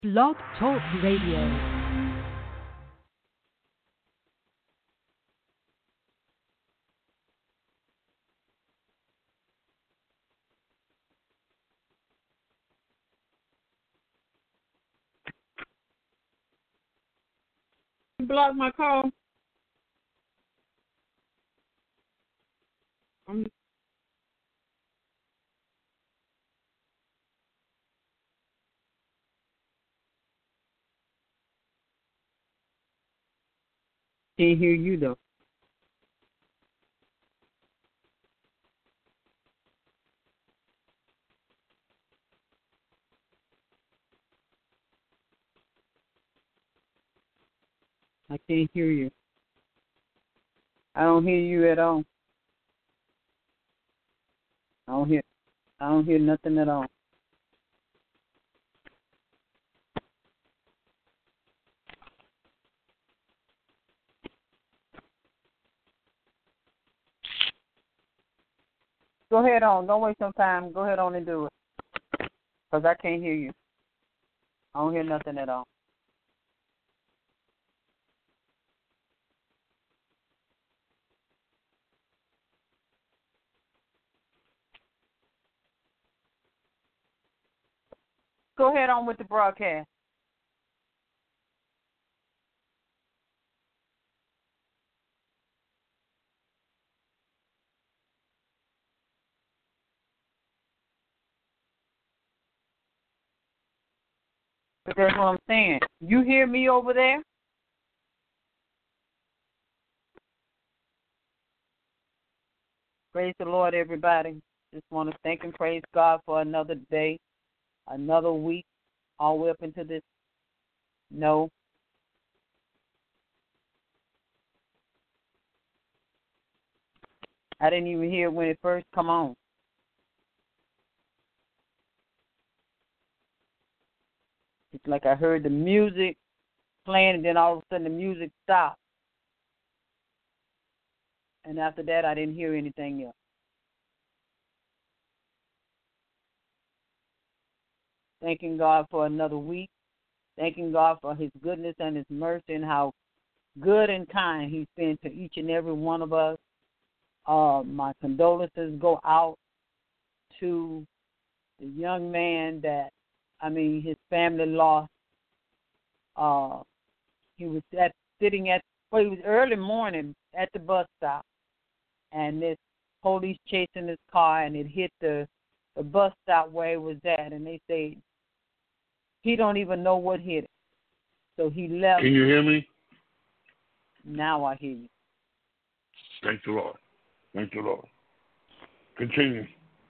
Blog Talk Radio. Block my call. I'm can't hear you though. I can't hear you. I don't hear you at all. I don't hear nothing at all. Go ahead on. Don't waste no time. Go ahead on and do it. Because I can't hear you. I don't hear nothing at all. Go ahead on with the broadcast. But that's what I'm saying. You hear me over there? Praise the Lord, everybody. Just want to thank and praise God for another day, another week, all the way up into this. No. I didn't even hear it when it first come on. It's like I heard the music playing, and then all of a sudden the music stopped. And after that, I didn't hear anything else. Thanking God for another week. Thanking God for His goodness and His mercy and how good and kind He's been to each and every one of us. My condolences go out to the young man his family lost. He was he was early morning at the bus stop, and this police chasing his car, and it hit the bus stop where it was at, and they say he don't even know what hit it. So he left. Can you hear me? Now I hear you. Thank the Lord. Thank the Lord. Continue.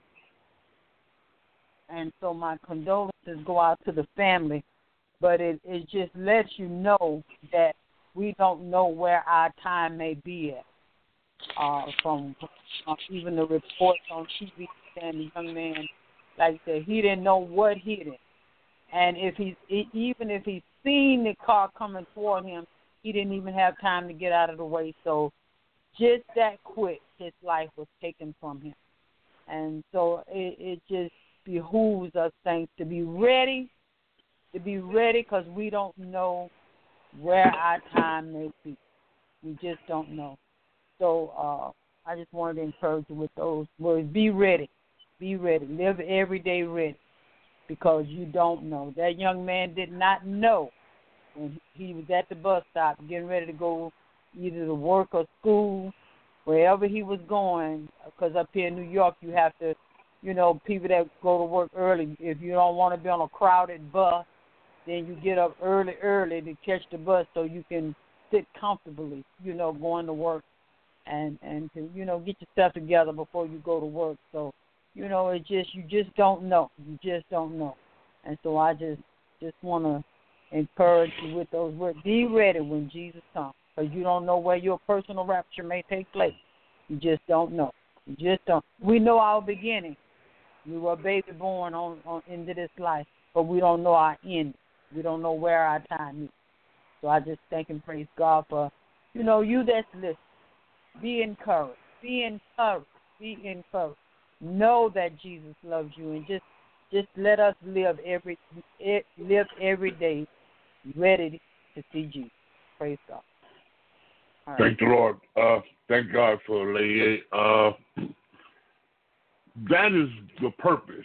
And so my condolences go out to the family, but it just lets you know that we don't know where our time may be at. From even the reports on TV, and the young man, like I said, he didn't know what hit him. And even if he's seen the car coming toward him, he didn't even have time to get out of the way. So just that quick, his life was taken from him. And so it just behooves us, saints, to be ready because we don't know where our time may be. We just don't know. So I just wanted to encourage you with those words. Be ready. Be ready. Live every day ready because you don't know. That young man did not know when he was at the bus stop getting ready to go either to work or school, wherever he was going, because up here in New York you have to, people that go to work early, if you don't want to be on a crowded bus, then you get up early to catch the bus so you can sit comfortably, going to work and to, get yourself together before you go to work. So, you just don't know. You just don't know. And so I just want to encourage you with those words. Be ready when Jesus comes, because you don't know where your personal rapture may take place. You just don't know. You just don't. We know our beginning. We were a baby born on into this life, but we don't know our end. We don't know where our time is. So I just thank and praise God for, you that's listening. Be encouraged. Be encouraged. Be encouraged. Know that Jesus loves you, and just just let us live every day ready to see Jesus. Praise God. All right. Thank the Lord. Thank God for Lady A. That is the purpose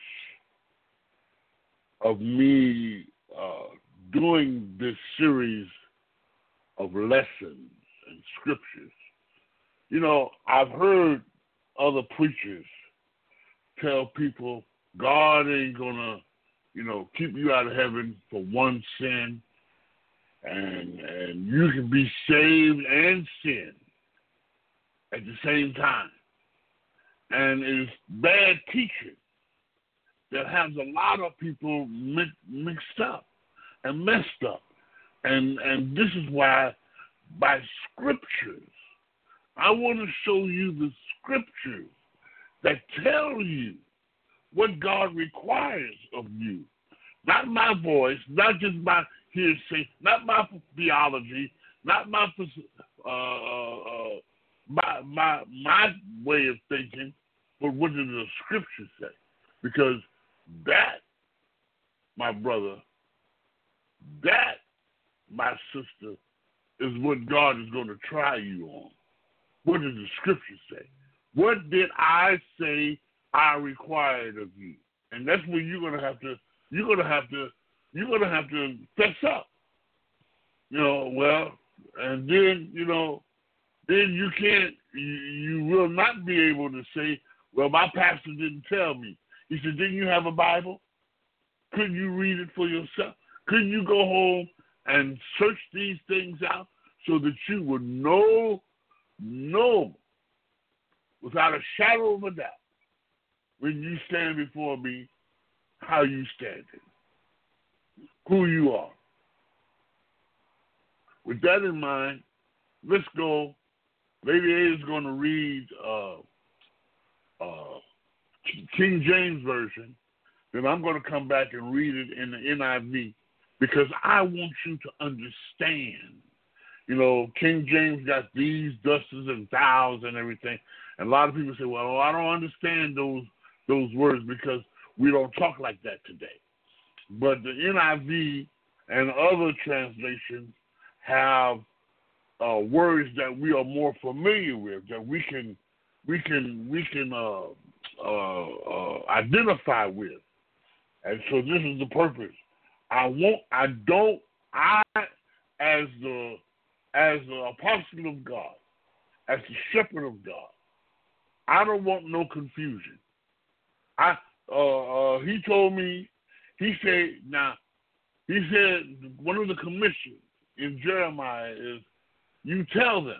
of me doing this series of lessons and scriptures. You know, I've heard other preachers tell people God ain't gonna, keep you out of heaven for one sin, and you can be saved and sin at the same time. And it's bad teaching that has a lot of people mixed up and messed up. And this is why, by scriptures, I want to show you the scriptures that tell you what God requires of you. Not my voice, not just my hearsay, not my theology, not my way of thinking, but what does the scripture say? Because that, my brother, that, my sister, is what God is going to try you on. What does the scripture say? What did I say I required of you? And that's where you're gonna have to fess up. And then then you will not be able to say, well, my pastor didn't tell me. He said, didn't you have a Bible? Couldn't you read it for yourself? Couldn't you go home and search these things out so that you would know without a shadow of a doubt when you stand before me how you stand, who you are. With that in mind, let's go. Lady A is going to read King James Version. Then I'm going to come back and read it in the NIV because I want you to understand. King James got these, dusters, and thous and everything. And a lot of people say, well, I don't understand those words because we don't talk like that today. But the NIV and other translations have words that we are more familiar with, that we can identify with. And so this is the purpose. As the apostle of God, as the shepherd of God, I don't want no confusion. He told me, he said one of the commissions in Jeremiah is, you tell them.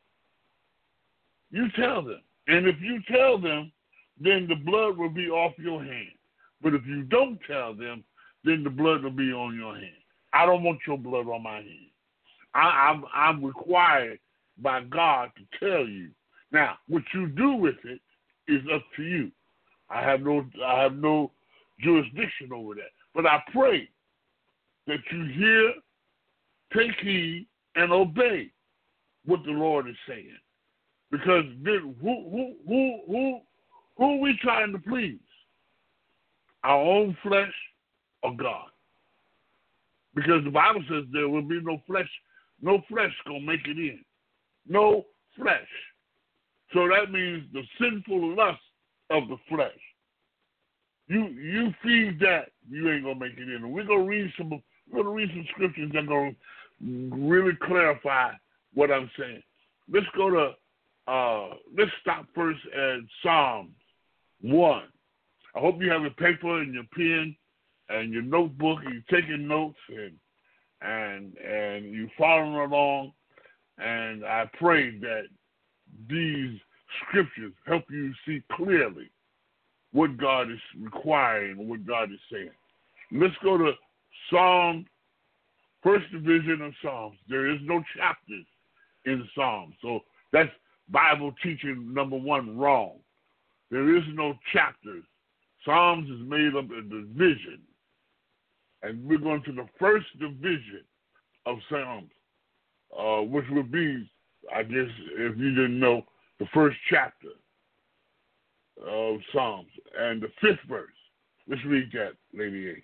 And if you tell them, then the blood will be off your hand. But if you don't tell them, then the blood will be on your hand. I don't want your blood on my hand. I'm required by God to tell you. Now, what you do with it is up to you. I have no jurisdiction over that. But I pray that you hear, take heed, and obey what the Lord is saying. Because then who are we trying to please? Our own flesh or God? Because the Bible says there will be no flesh gonna make it in. No flesh. So that means the sinful lust of the flesh. You feed that, you ain't gonna make it in. And we're gonna read some scriptures that are gonna really clarify what I'm saying. Let's let's stop first at Psalms 1. I hope you have a paper and your pen and your notebook and you're taking notes and you're following along. And I pray that these scriptures help you see clearly what God is requiring and what God is saying. Let's go to Psalm, first division of Psalms. There is no chapters in Psalms. So that's Bible teaching number one wrong. There is no chapters. Psalms is made up of division. And we're going to the first division of Psalms, which would be, I guess, if you didn't know, the first chapter of Psalms and the fifth verse. Let's read that, Lady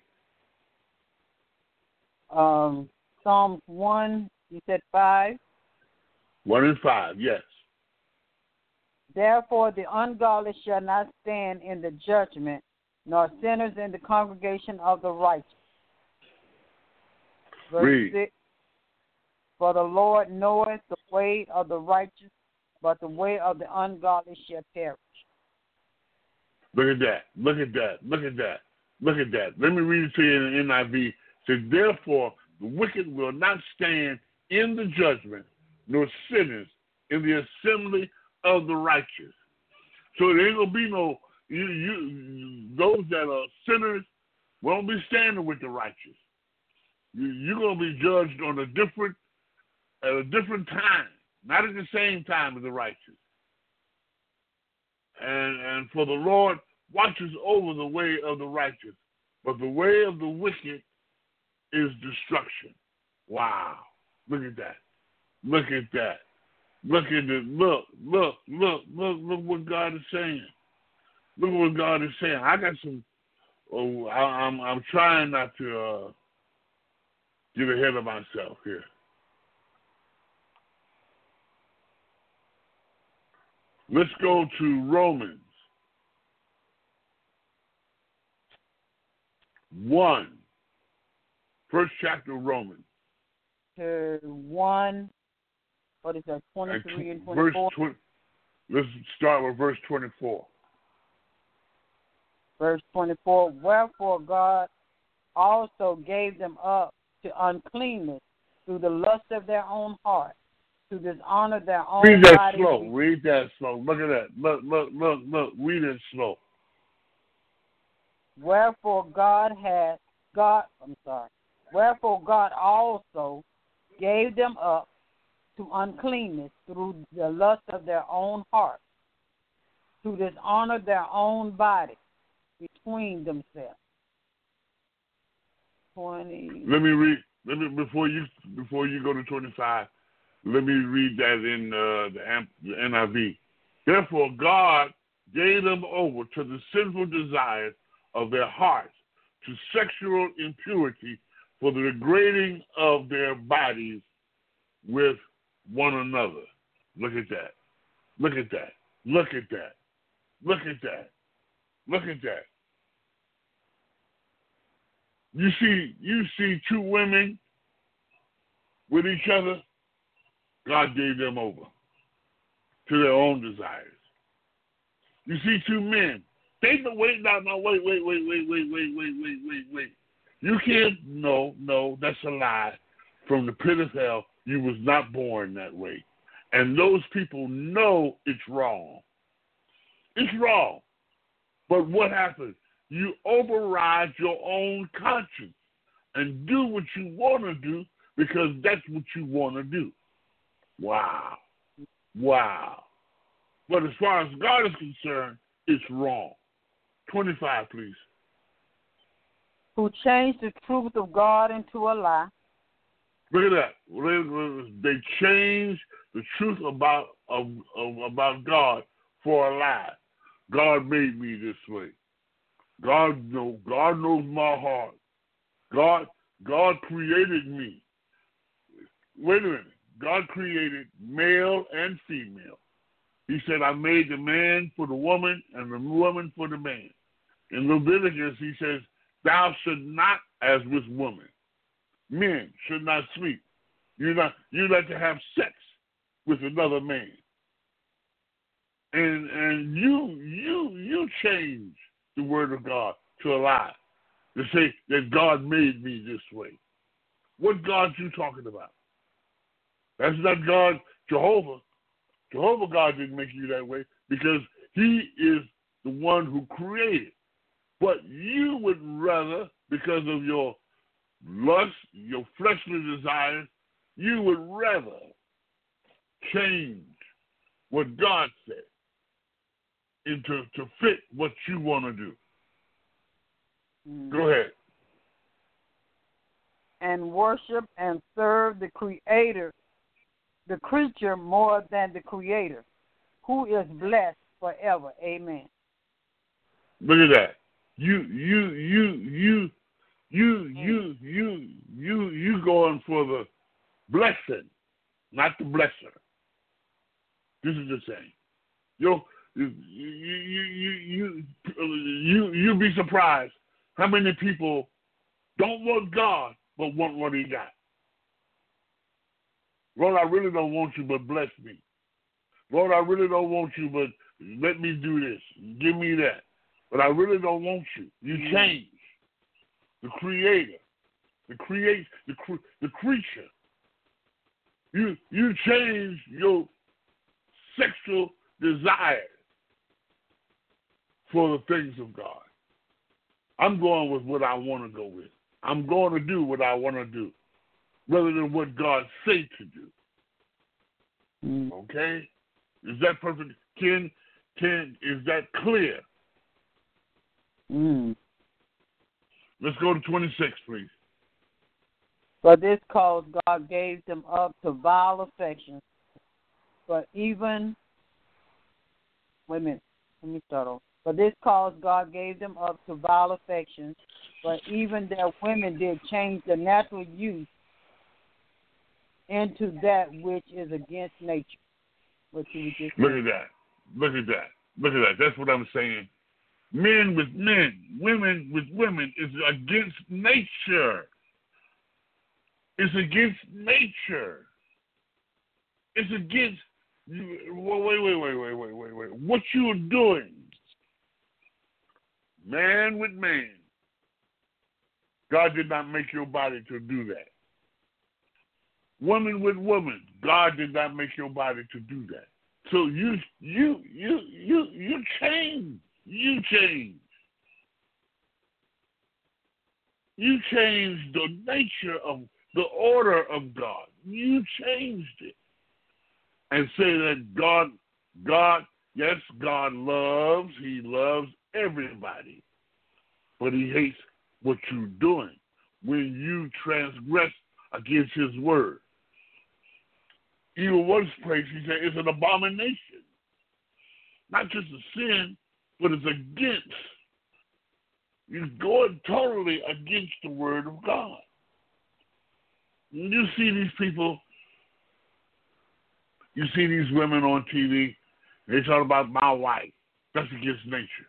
A. Psalms 1, you said 5? 1 and 5, yes. Therefore the ungodly shall not stand in the judgment, nor sinners in the congregation of the righteous. Verse Read. 6, for the Lord knoweth the way of the righteous, but the way of the ungodly shall perish. Look at that. Look at that. Look at that. Look at that. Let me read it to you in the NIV. It says, therefore, the wicked will not stand in the judgment, nor sinners in the assembly of the righteous. So there ain't going to be no, those that are sinners won't be standing with the righteous. You're going to be judged on at a different time, not at the same time as the righteous. And for the Lord watches over the way of the righteous, but the way of the wicked is destruction. Wow. Look at that. Look at that. Look at it. Look what God is saying. Look what God is saying. I got some, I'm trying not to get ahead of myself here. Let's go to Romans 1. First chapter of Romans. 1, what is that, 23 and 24? Let's start with verse 24. Verse 24, wherefore God also gave them up to uncleanness through the lust of their own heart, to dishonor their own body. Read that slow. Read that slow. Look at that. Look. Read it slow. Wherefore God also gave them up to uncleanness through the lust of their own heart, to dishonor their own body between themselves. 20. Let me read. Before you go to 25. Let me read that in the NIV. Therefore, God gave them over to the sinful desires of their hearts, to sexual impurity, for the degrading of their bodies with one another. Look at that. Look at that. Look at that. Look at that. Look at that. You see two women with each other. God gave them over to their own desires. You see two men. Wait. You can't, no, that's a lie. From the pit of hell, you was not born that way. And those people know it's wrong. It's wrong. But what happens? You override your own conscience and do what you want to do because that's what you want to do. Wow. But as far as God is concerned, it's wrong. 25, please. Who changed the truth of God into a lie. Look at that. They changed the truth about God for a lie. God made me this way. God knows my heart. God created me. Wait a minute. God created male and female. He said, I made the man for the woman and the woman for the man. In Leviticus, he says, thou should not, as with woman. Men should not sleep. You're not to have sex with another man. And you change the word of God to a lie. To say that God made me this way. What God you talking about? That's not God, Jehovah. Jehovah God didn't make you that way because he is the one who created. But you would rather, because of your lust, your fleshly desires, you would rather change what God said to fit what you want to do. Go ahead. And worship and serve the Creator, the creature more than the Creator, who is blessed forever. Amen. Look at that. You going for the blessing, not the blesser. This is the thing. You'll be surprised how many people don't want God but want what He got. Lord, I really don't want you, but bless me. Lord, I really don't want you, but let me do this. Give me that. But I really don't want you. You change. The Creator, the creature. You change your sexual desire for the things of God. I'm going with what I want to go with. I'm going to do what I want to do, rather than what God say to do. Okay? Is that perfect? Ken, is that clear? Let's go to 26, please. For this cause God gave them up to vile affections. But even, wait a minute, let me start over. For this cause God gave them up to vile affections, but even their women did change the natural use into that which is against nature. What you just Look at that. Look at that. Look at that. That's what I'm saying. Men with men, women with women is against nature. It's against nature. It's against, wait. What you are doing, man with man, God did not make your body to do that. Woman with woman, God did not make your body to do that. So you change. You change. You changed the nature of the order of God. You changed it. And say that God, yes, God loves, He loves everybody. But He hates what you're doing when you transgress against His word. Even one place, He said, it's an abomination. Not just a sin, but it's against. You're going totally against the word of God. You see these people, you see these women on TV, they talk about my wife. That's against nature.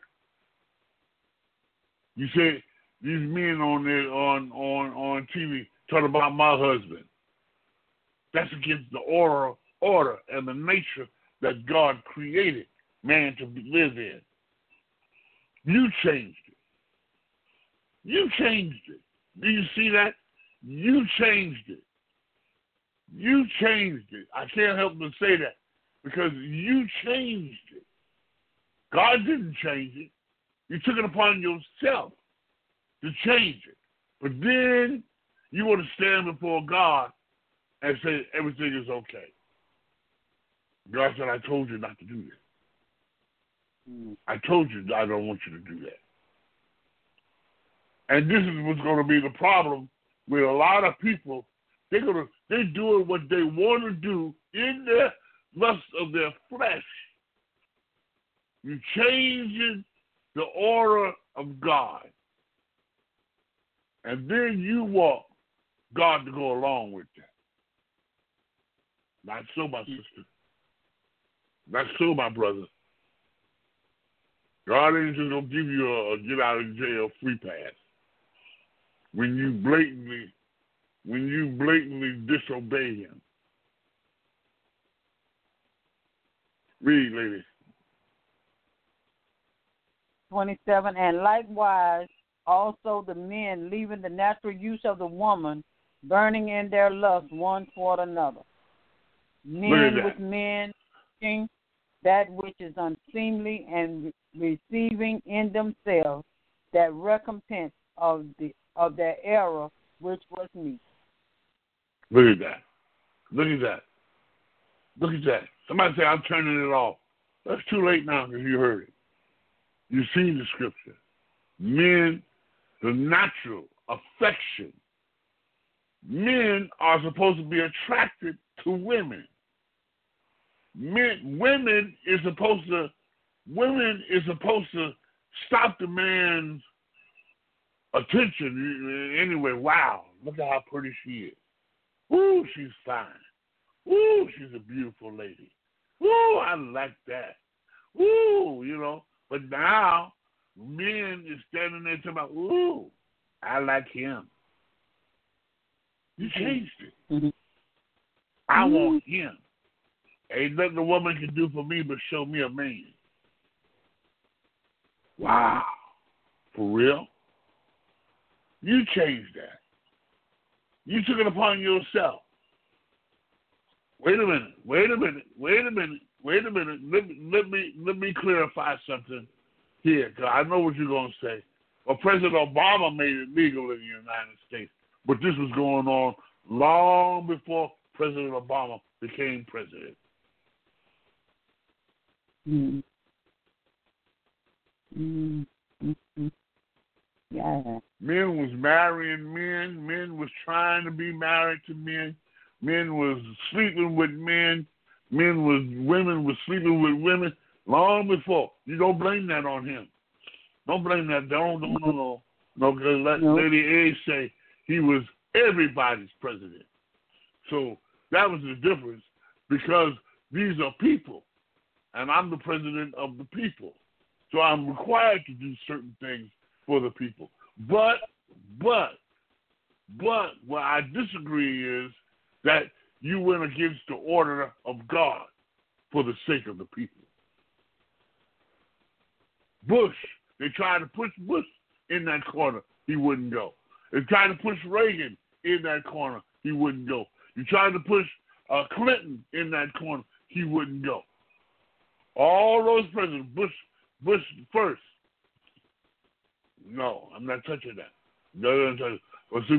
You see these men on TV talk about my husband. That's against the order and the nature that God created man to live in. You changed it. You changed it. Do you see that? You changed it. You changed it. I can't help but say that because you changed it. God didn't change it. You took it upon yourself to change it. But then you want to stand before God and say everything is okay. God said, I told you not to do this. I told you I don't want you to do that. And this is what's going to be the problem with a lot of people. They're doing what they want to do in the lust of their flesh. You're changing the order of God. And then you want God to go along with that. Not so, my sister. Not so, my brother. God ain't just going to give you a get out of jail free pass. When you blatantly disobey Him. Read, lady. 27, and likewise also the men, leaving the natural use of the woman, burning in their lust one toward another. Men with men, that which is unseemly, and receiving in themselves that recompense of their error which was meet. Look at that. Look at that. Look at that. Somebody say, I'm turning it off. That's too late now because you heard it. You see the scripture. Men, the natural affection. Men are supposed to be attracted to women. Women is supposed to stop the man's attention. Anyway, wow, look at how pretty she is. Woo, she's fine. Woo, she's a beautiful lady. Woo, I like that. Woo, you know. But now, men is standing there talking about, woo, I like him. You changed it. Mm-hmm. I want him. Ain't nothing a woman can do for me but show me a man. Wow. For real? You changed that. You took it upon yourself. Wait a minute. Let me clarify something here, because I know what you're going to say. Well, President Obama made it legal in the United States, but this was going on long before President Obama became president. Mm. Yeah. Men was marrying men. Men was trying to be married to men. Men was sleeping with men. Women was sleeping with women long before. You don't blame that on him. Don't blame that. No, because Lady A say he was everybody's president. So that was the difference, because these are people, and I'm the president of the people. So I'm required to do certain things for the people. But where I disagree is that you went against the order of God for the sake of the people. Bush, they tried to push Bush in that corner. He wouldn't go. They tried to push Reagan in that corner. He wouldn't go. You tried to push Clinton in that corner. He wouldn't go. All those presidents, Bush first. No, I'm not touching that. No, but see,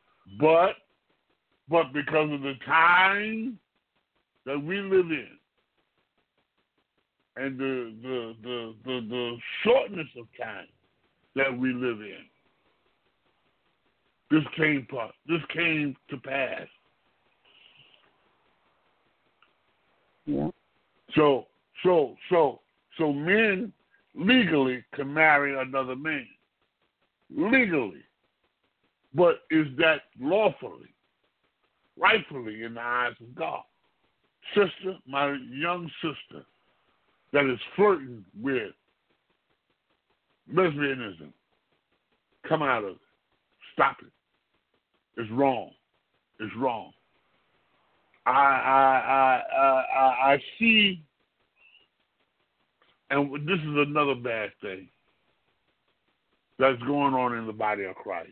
but because of the time that we live in, and the shortness of time that we live in, this came to pass. Yeah. So men legally can marry another man. Legally. But is that lawfully, rightfully in the eyes of God? Sister, my young sister that is flirting with lesbianism, come out of it. Stop it. It's wrong. It's wrong. I see, and this is another bad thing that's going on in the body of Christ.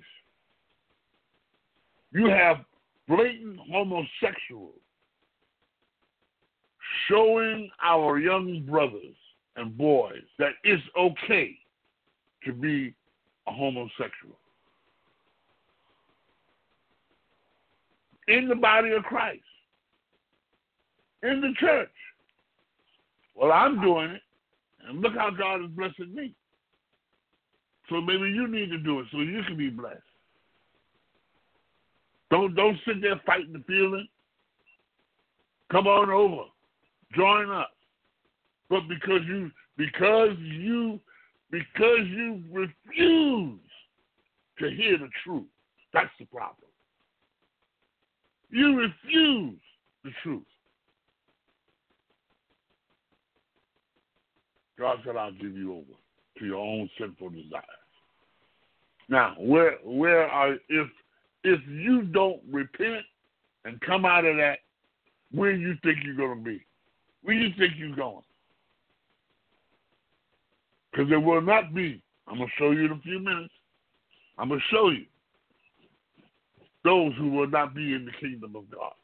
You have blatant homosexuals showing our young brothers and boys that it's okay to be a homosexual. In the body of Christ. In the church. Well, I'm doing it, and look how God is blessing me. So maybe you need to do it so you can be blessed. Don't sit there fighting the feeling. Come on over. Join us. But because you refuse to hear the truth, that's the problem. You refuse the truth. God said, I'll give you over to your own sinful desires. Now, if you don't repent and come out of that, where do you think you're going to be? Where do you think you're going? Because there will not be. I'm going to show you in a few minutes. I'm going to show you those who will not be in the kingdom of God.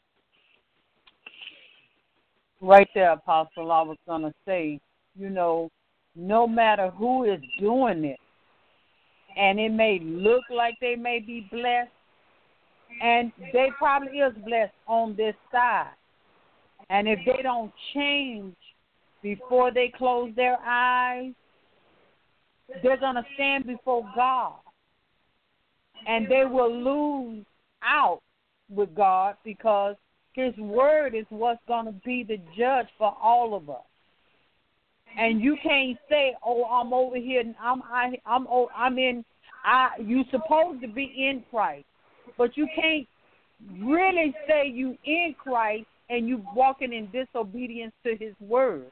Right there, Apostle, I was going to say, no matter who is doing it, and it may look like they may be blessed, and they probably is blessed on this side. And if they don't change before they close their eyes, they're going to stand before God. And they will lose out with God, because His word is what's going to be the judge for all of us. And you can't say, "Oh, I'm over here and I'm You supposed to be in Christ, but you can't really say you in Christ and you walking in disobedience to His word.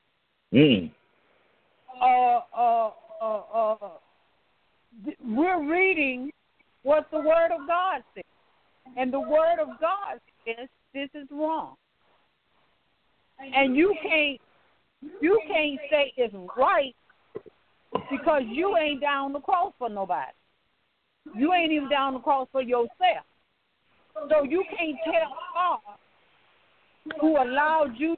We're reading what the Word of God says, and the Word of God says this is wrong, and you can't say it's right because you ain't down the cross for nobody. You ain't even down the cross for yourself. So you can't tell God who allowed you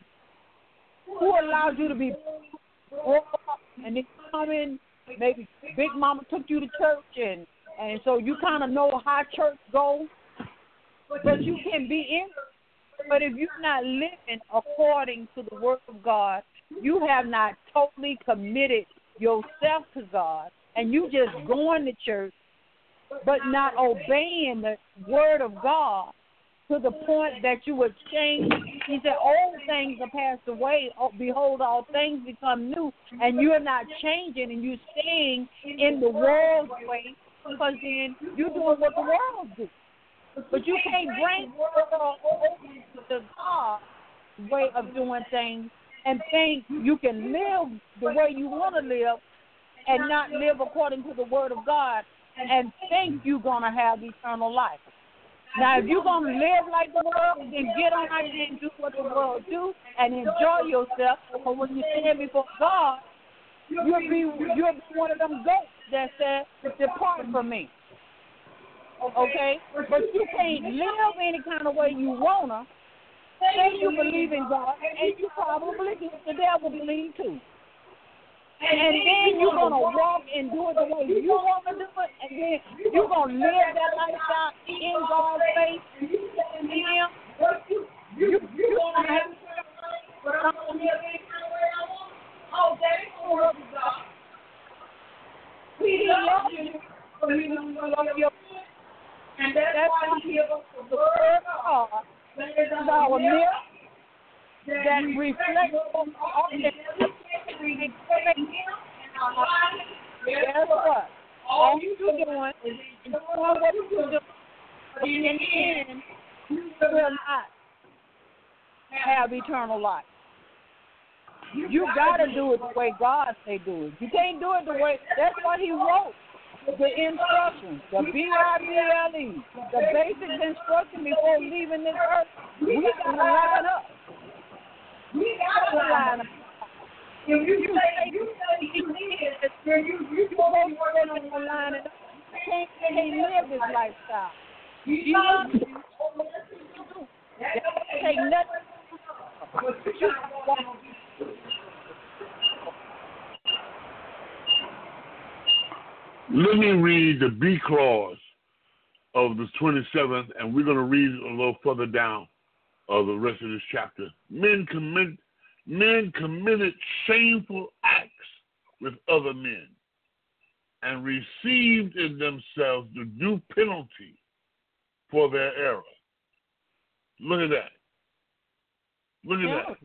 to be brought up, and then come in. Maybe Big Mama took you to church, and so you kind of know how church goes. But you can be in. But if you're not living according to the Word of God, you have not totally committed yourself to God, and you just going to church, but not obeying the Word of God to the point that you would change. He said, old things are passed away. Oh, behold, all things become new. And you're not changing, and you're staying in the world's way, because then you're doing what the world do. But you can't bring the world over to God's way of doing things and think you can live the way you want to live and not live according to the Word of God and think you're going to have eternal life. Now, if you're going to live like the world, then get on out there and do what the world do and enjoy yourself. But when you stand before God, you'll be one of them goats that said, depart from me. Okay? But you can't live any kind of way you want to. Say you believe in God, and you probably the devil believe too. And then you're going to walk and do it the way you want to do it, and then you're going to live that lifestyle in God's face. And Him, you're going to have He loves you, but He doesn't love you. And that's why He gives us the Word of God. That is our milk that reflects on all the guess what? All you're doing is doing what you're doing. In the end, you will not have eternal life. You got to do it the way God say do it. You can't do it the way, that's what He wrote. The instructions, the BIBLE, the basic instruction before leaving this earth. We got to line up. We got to line up. If you say He did, then you supposed to line it up. You can't live this lifestyle. You loves you. Take nothing. Let me read the B clause of the 27th, and we're going to read a little further down of the rest of this chapter. Men committed shameful acts with other men and received in themselves the due penalty for their error. Look at that. Look at that.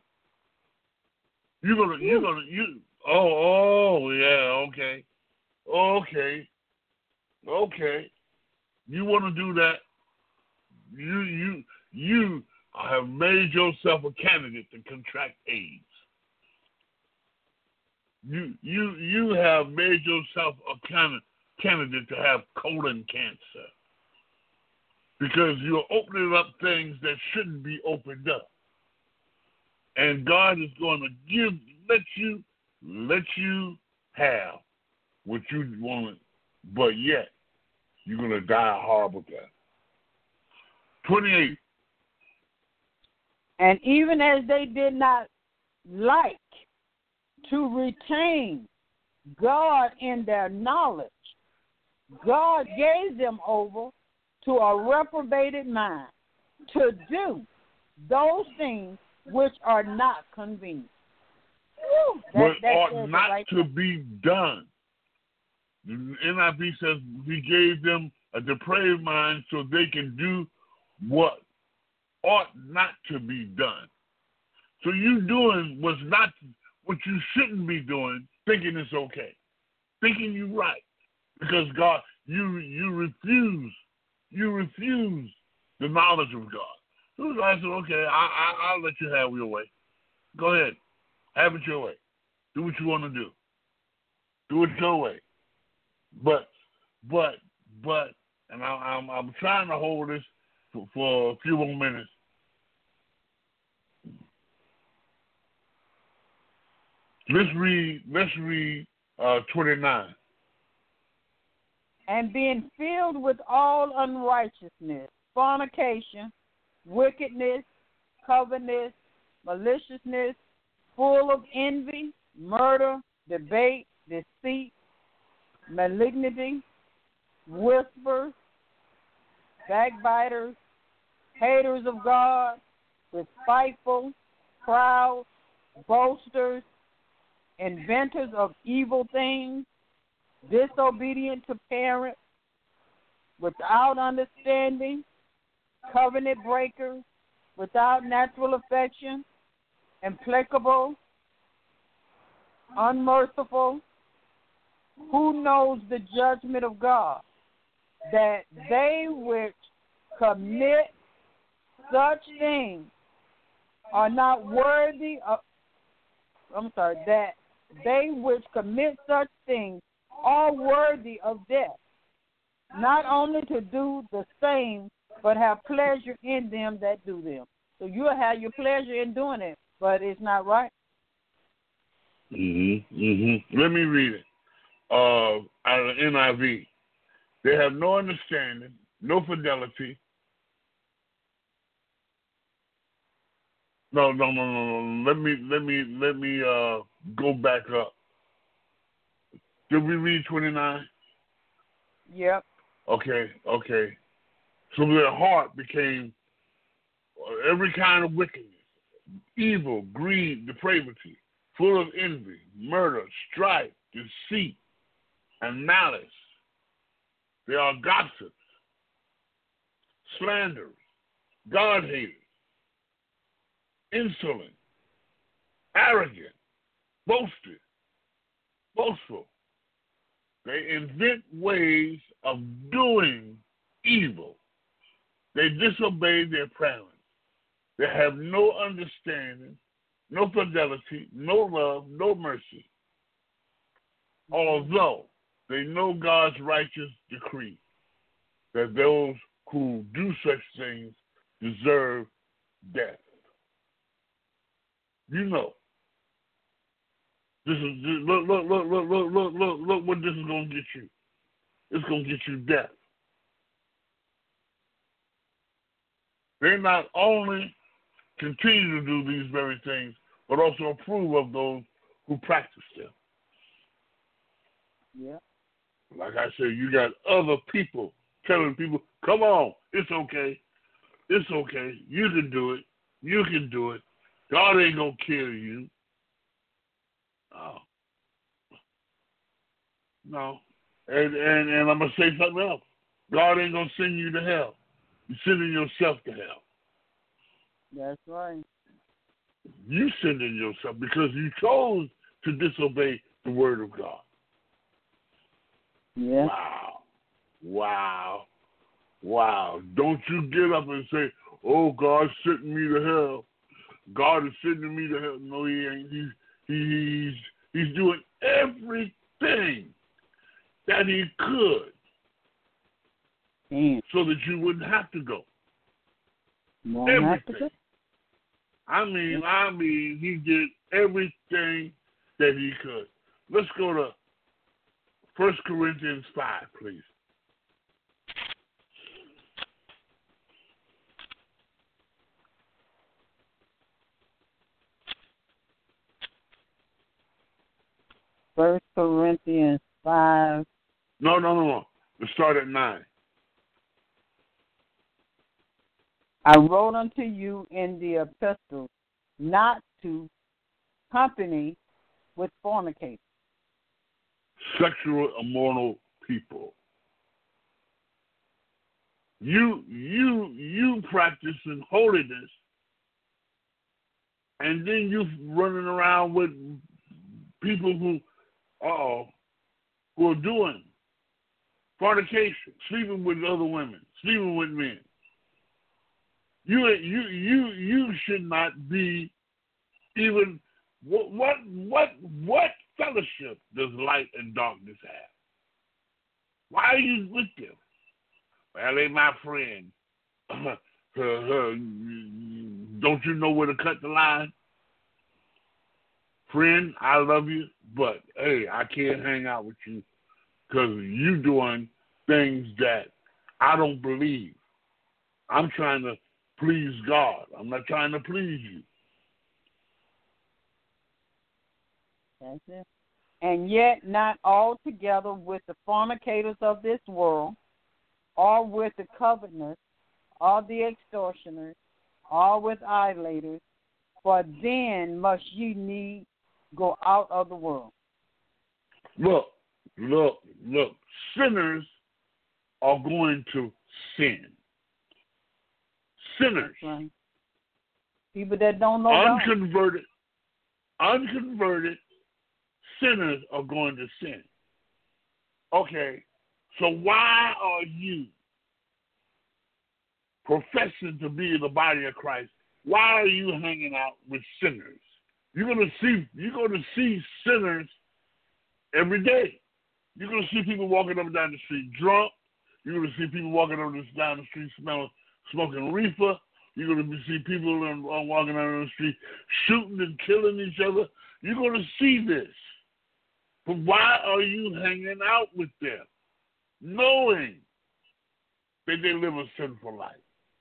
Okay. You want to do that? You have made yourself a candidate to contract AIDS. You have made yourself a candidate to have colon cancer because you're opening up things that shouldn't be opened up. And God is going to let you have what you wanted, but yet you're going to die a horrible death. 28. And even as they did not like to retain God in their knowledge, God gave them over to a reprobated mind to do those things which are not convenient. What ought not right to there. Be done. The NIV says He gave them a depraved mind so they can do what ought not to be done. So you doing what's not what you shouldn't be doing, thinking it's okay, thinking you're right, because God, you refuse the knowledge of God. So I said, okay, I'll let you have your way. Go ahead, have it your way. Do what you want to do. Do it your way. But, and I'm trying to hold this for a few more minutes. Let's read 29. And being filled with all unrighteousness, fornication, wickedness, covetousness, maliciousness, full of envy, murder, debate, deceit, malignity, whispers, backbiters, haters of God, despiteful, proud, boasters, inventors of evil things, disobedient to parents, without understanding, covenant breakers, without natural affection, implacable, unmerciful, who knows the judgment of God, that they which commit such things are not worthy of, that they which commit such things are worthy of death, not only to do the same, but have pleasure in them that do them. So you'll have your pleasure in doing it, but it's not right. Let me read it. Out of the NIV. They have no understanding, no fidelity. No. Let me go back up. Did we read 29? Yep. Okay. So their heart became every kind of wickedness, evil, greed, depravity, full of envy, murder, strife, deceit, and malice. They are gossips, slanderers, God-haters, insolent, arrogant, boastful. They invent ways of doing evil. They disobey their parents. They have no understanding, no fidelity, no love, no mercy. Although they know God's righteous decree that those who do such things deserve death. You know, this is look what this is going to get you. It's going to get you death. They not only continue to do these very things, but also approve of those who practice them. Yeah. Like I said, you got other people telling people, come on, it's okay. It's okay. You can do it. You can do it. God ain't going to kill you. No. And I'm going to say something else. God ain't going to send you to hell. You're sending yourself to hell. That's right. You sending yourself because you chose to disobey the word of God. Yeah. Wow. Don't you get up and say, oh, God's sending me to hell. God is sending me to hell. No, he ain't. He's doing everything that he could so that you wouldn't have to go. Everything. I mean, he did everything that he could. Let's go to 1 Corinthians 5, please. First Corinthians 5. No. Let's start at 9. I wrote unto you in the epistle not to company with fornicators. Sexual immoral people. You practicing holiness, and then you running around with people who are doing Fornication, sleeping with other women, sleeping with men. You should not be even. What fellowship does light and darkness have? Why are you with them? Well, they my friend. Don't you know where to cut the line? Friend, I love you, but hey, I can't hang out with you because you doing things that I don't believe. I'm trying to please God. I'm not trying to please you. That's it. And yet not all together with the fornicators of this world, or with the covetous, or the extortioners, or with idolaters, for then must ye need go out of the world. Look. Sinners are going to sin. Sinners. Right. People that don't know unconverted sinners are going to sin. Okay, so why are you professing to be in the body of Christ? Why are you hanging out with sinners? You're going to see sinners every day. You're going to see people walking up and down the street drunk. You're going to see people walking up and down the street smoking reefer. You're going to see people walking down the street shooting and killing each other. You're going to see this. But why are you hanging out with them, knowing that they live a sinful life?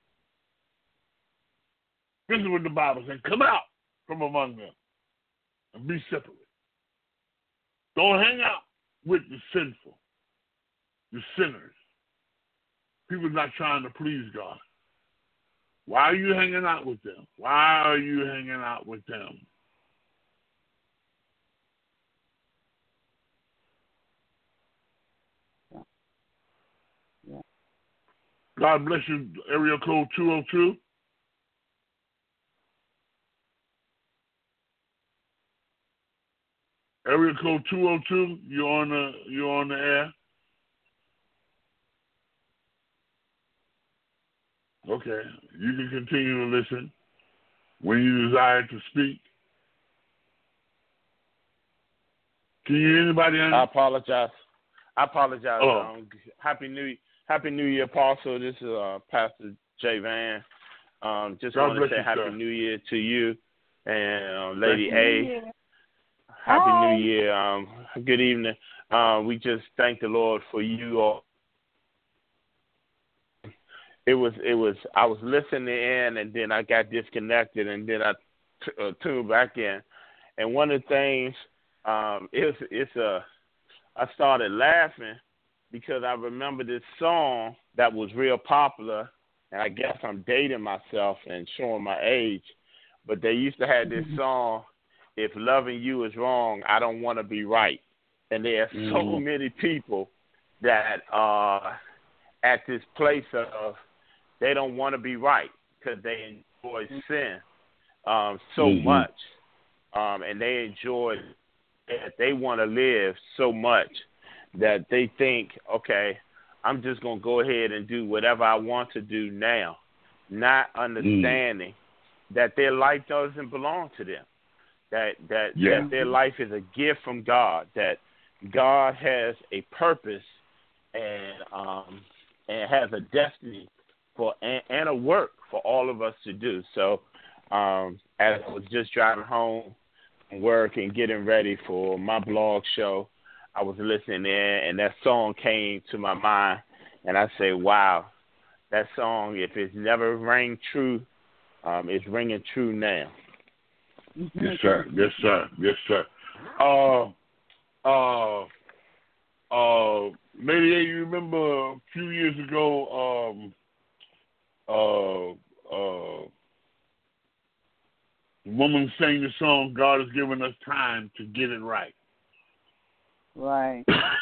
This is what the Bible says. Come out from among them and be separate. Don't hang out with the sinful, the sinners. People not trying to please God. Why are you hanging out with them? Why are you hanging out with them? Yeah. God bless you, area code 202. Area code 202, you're on the air. Okay, you can continue to listen when you desire to speak. Can you hear anybody? I apologize. Oh. Happy New Year, Apostle. This is Pastor J. Van. Just want to say Happy New Year to you and Lady A. Happy New Year. Good evening. We just thank the Lord for you all. It was. I was listening in, and then I got disconnected, and then I tuned back in. And one of the things, I started laughing because I remember this song that was real popular, and I guess I'm dating myself and showing my age, but they used to have this song, "If loving you is wrong, I don't want to be right." And there are so many people that are at this place of they don't want to be right because they enjoy sin so much, and they enjoy that they want to live so much that they think, okay, I'm just going to go ahead and do whatever I want to do now, not understanding that their life doesn't belong to them, that their life is a gift from God, that God has a purpose and has a destiny and a work for all of us to do. So as I was just driving home from work and getting ready for my blog show, I was listening in, and that song came to my mind, and I say, wow, that song, if it's never rang true, it's ringing true now. Yes, sir. Yes, sir. Yes, sir. Lady A, you remember a few years ago, woman sang the song, God has given us time to get it right. Right.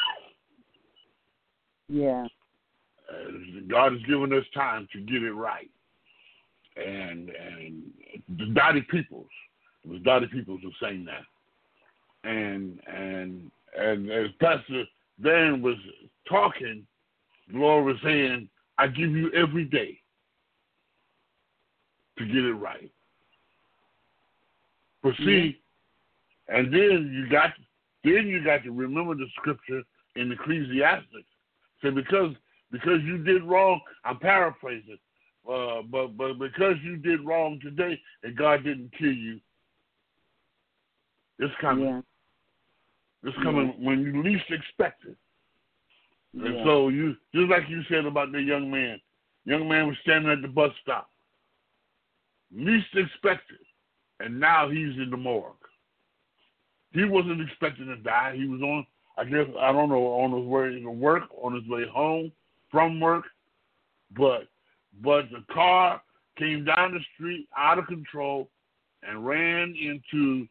Yeah. God has given us time to get it right. And Dottie Peoples, it was Dottie Peoples who sang that. And as Pastor Dan was talking, The Lord was saying, I give you every day to get it right. But see, and then you got to remember the scripture in Ecclesiastes. So because you did wrong, I'm paraphrasing, but because you did wrong today and God didn't kill you, it's coming. Yeah. It's coming when you least expect it. Yeah. And so you, just like you said about the young man was standing at the bus stop, least expected, and now he's in the morgue. He wasn't expecting to die. He was on, I guess, I don't know, on his way to work, on his way home from work, but the car came down the street out of control and ran into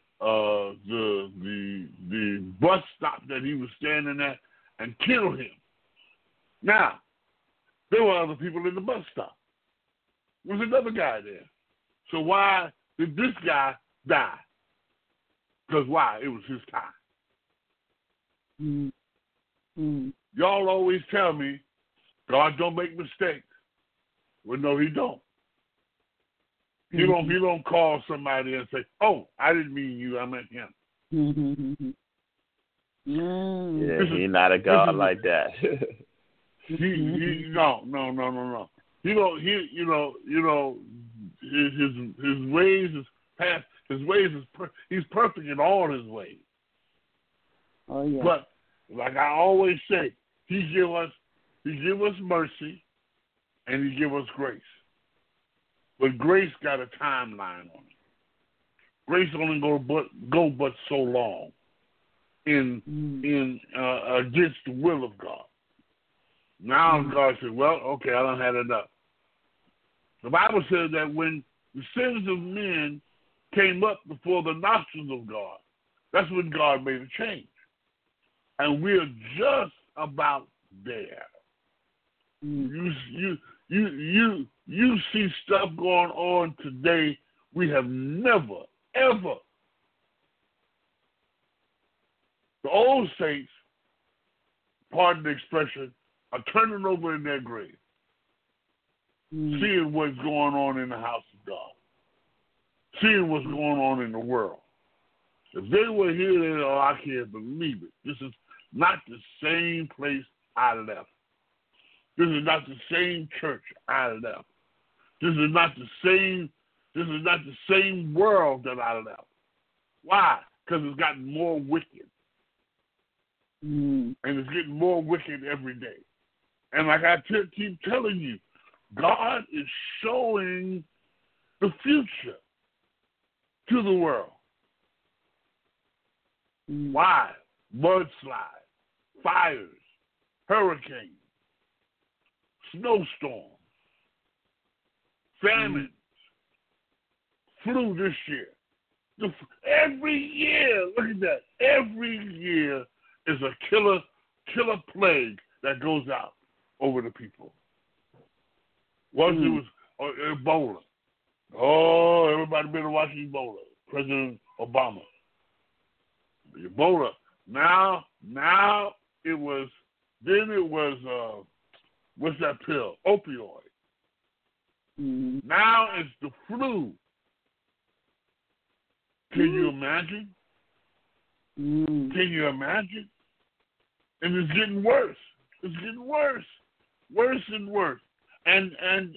the bus stop that he was standing at and killed him. Now, there were other people in the bus stop. There was another guy there. So why did this guy die? Because why? It was his time. Y'all always tell me, God don't make mistakes. Well, no, he don't. He don't call somebody and say, "Oh, I didn't mean you. I meant him." Yeah, he's not a God like that. No. He don't. His ways is past. His ways is he's perfect in all his ways. Oh yeah. But like I always say, he give us mercy, and he give us grace. But grace got a timeline on it. Grace only go but so long in against the will of God. Now God said, "Well, okay, I done had enough." The Bible says that when the sins of men came up before the nostrils of God, that's when God made a change, and we're just about there. You see stuff going on today we have never, ever. The old saints, pardon the expression, are turning over in their grave, seeing what's going on in the house of God, seeing what's going on in the world. If they were here, they'd say, "Oh, I can't believe it. This is not the same place I left. This is not the same church I left. This is not the same world that I left." Why? Because it's gotten more wicked. And it's getting more wicked every day. And like I keep telling you, God is showing the future to the world. Why? Mudslides, fires, hurricanes, snowstorms, famines, flu this year. Every year, look at that. Every year is a killer plague that goes out over the people. Once it was Ebola. Oh, everybody better watch Ebola. President Obama. Ebola. Now it was what's that pill? Opioid. Now it's the flu. Can you imagine? Can you imagine? And it's getting worse. It's getting worse. Worse and worse. And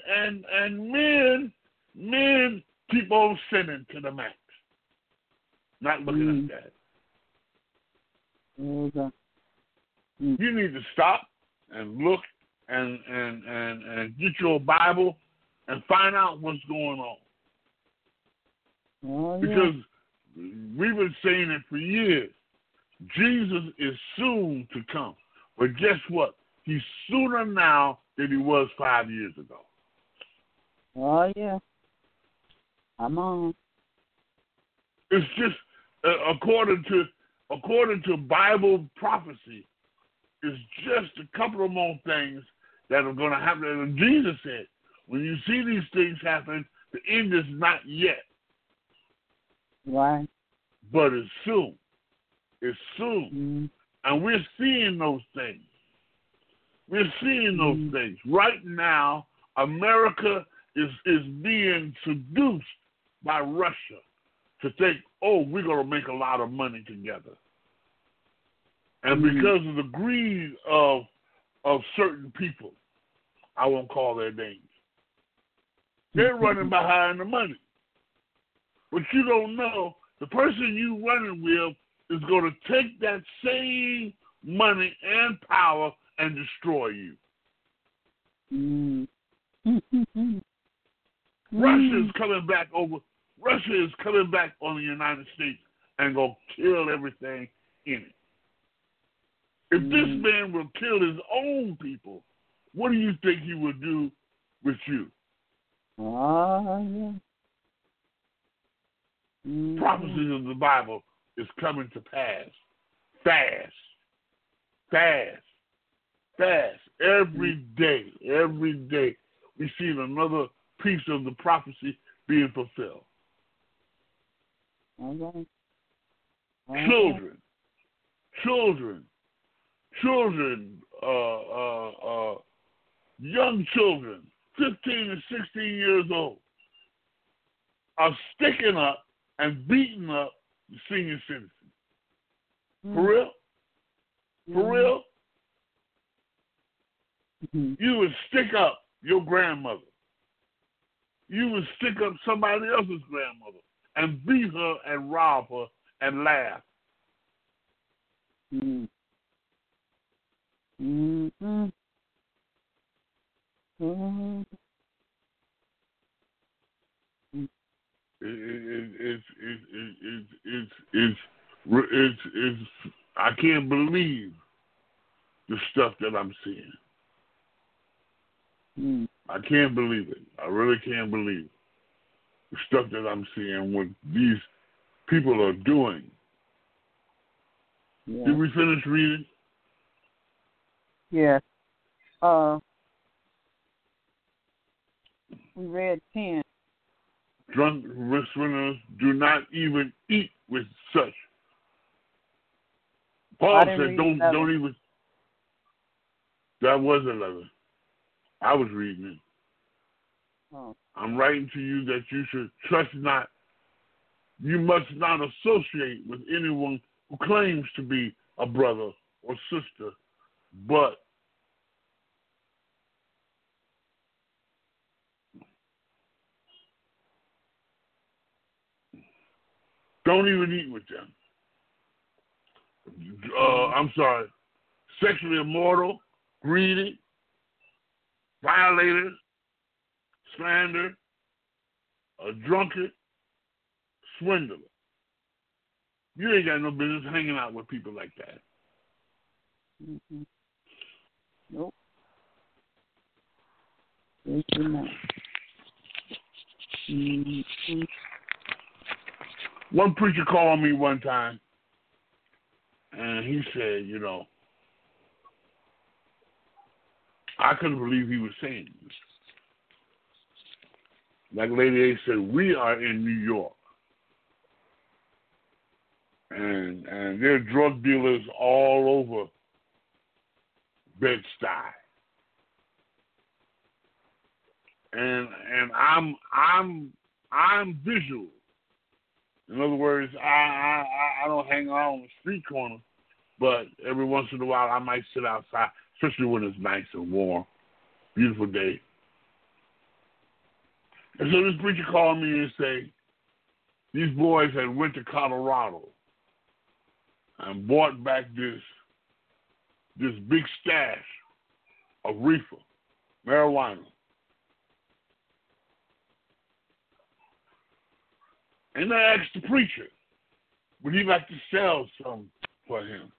men keep on sinning to the max. Not looking at that. Okay. You need to stop and look and get your Bible and find out what's going on. Oh, yeah. Because we've been saying it for years. Jesus is soon to come. But guess what? He's sooner now than he was 5 years ago. Oh, yeah. I'm on. It's just according to Bible prophecy, it's just a couple of more things that are going to happen. And Jesus said, when you see these things happen, the end is not yet. Right. But it's soon. It's soon. And we're seeing those things. We're seeing those things. Right now, America is being seduced by Russia to think, oh, we're going to make a lot of money together. And because of the greed of certain people, I won't call their names, they're running behind the money. But you don't know, the person you running with is going to take that same money and power and destroy you. Russia is coming back over. Russia is coming back on the United States and going to kill everything in it. If this man will kill his own people, what do you think he will do with you? Prophecies of the Bible is coming to pass. Fast. Every day, we see another piece of the prophecy being fulfilled. Children, young children, 15 and 16 years old, are sticking up and beating up the senior citizens. For real? For real? You would stick up your grandmother. You would stick up somebody else's grandmother and beat her and rob her and laugh. I can't believe the stuff that I'm seeing. I can't believe it. I really can't believe the stuff that I'm seeing, what these people are doing. Yeah. Did we finish reading? Yes. We read 10. Drunk swindlers do not even eat with such. Paul said, don't even. That was 11. I was reading it. Oh. I'm writing to you that you should trust not. You must not associate with anyone who claims to be a brother or sister, but don't even eat with them. Sexually immoral, greedy, violators, slander, a drunkard, swindler. You ain't got no business hanging out with people like that. Nope. One preacher called me one time, and he said, I couldn't believe he was saying this. Like Lady A said, we are in New York. And there are drug dealers all over Bed-Stuy. And I'm visual. In other words, I don't hang out on the street corner, but every once in a while I might sit outside, especially when it's nice and warm, beautiful day. And so this preacher called me and said, these boys had went to Colorado and bought back this big stash of reefer, marijuana. And they asked the preacher, would he like to sell some for him?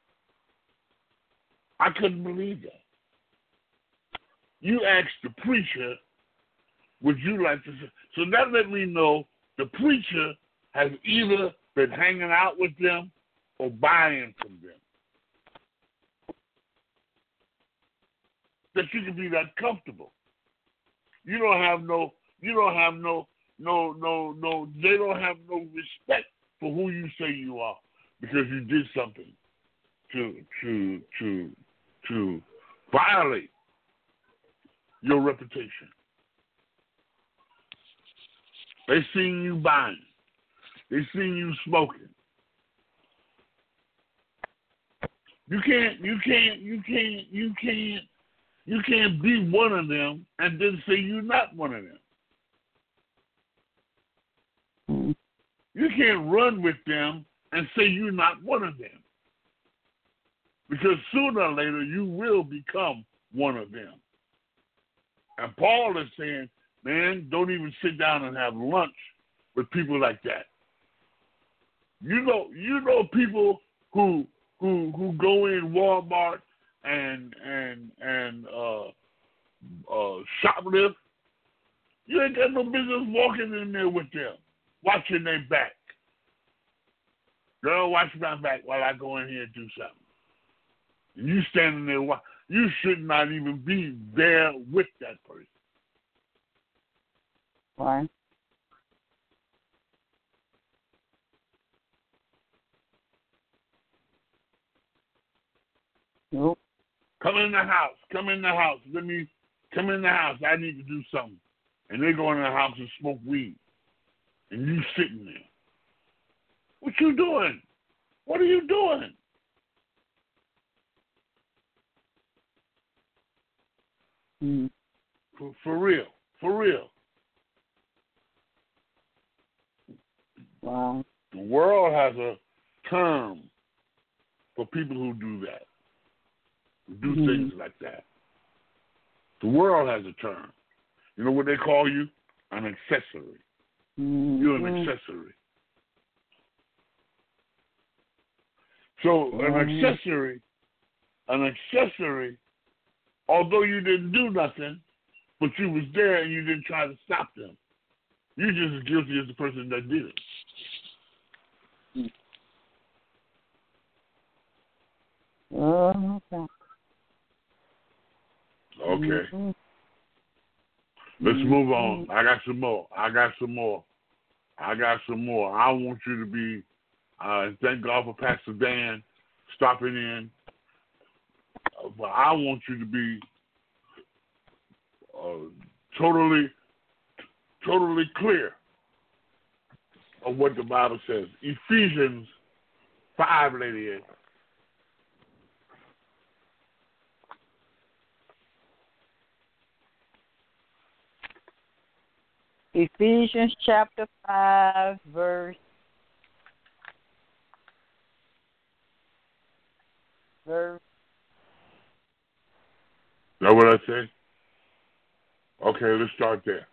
I couldn't believe that. You asked the preacher, would you like to sell? So that let me know the preacher has either been hanging out with them or buying from them. That you can be that comfortable. They don't have no respect for who you say you are because you did something to violate your reputation. They seen you buying. They seen you smoking. You can't be one of them and then say you're not one of them. You can't run with them and say you're not one of them. Because sooner or later you will become one of them. And Paul is saying, man, don't even sit down and have lunch with people like that. You know people who go in Walmart and shoplift. You ain't got no business walking in there with them, watching their back. Girl, watch my back while I go in here and do something. And you standing there, you should not even be there with that person. Right. Nope. Come in the house. Come in the house. Come in the house. I need to do something. And they go in the house and smoke weed. And you sitting there. What you doing? What are you doing? Mm. For real. For real. Wow. The world has a term for people who do that. Who do things like that. The world has a term. You know what they call you? An accessory. You're an accessory. So an accessory, although you didn't do nothing, but you was there and you didn't try to stop them. You're just as guilty as the person that did it. Okay. Let's move on. I got some more. I want you to be, thank God for Pastor Dan stopping in. But I want you to be totally clear of what the Bible says. Ephesians 5, Lady A. Ephesians chapter 5, verse. Is that what I say? Okay, let's start there.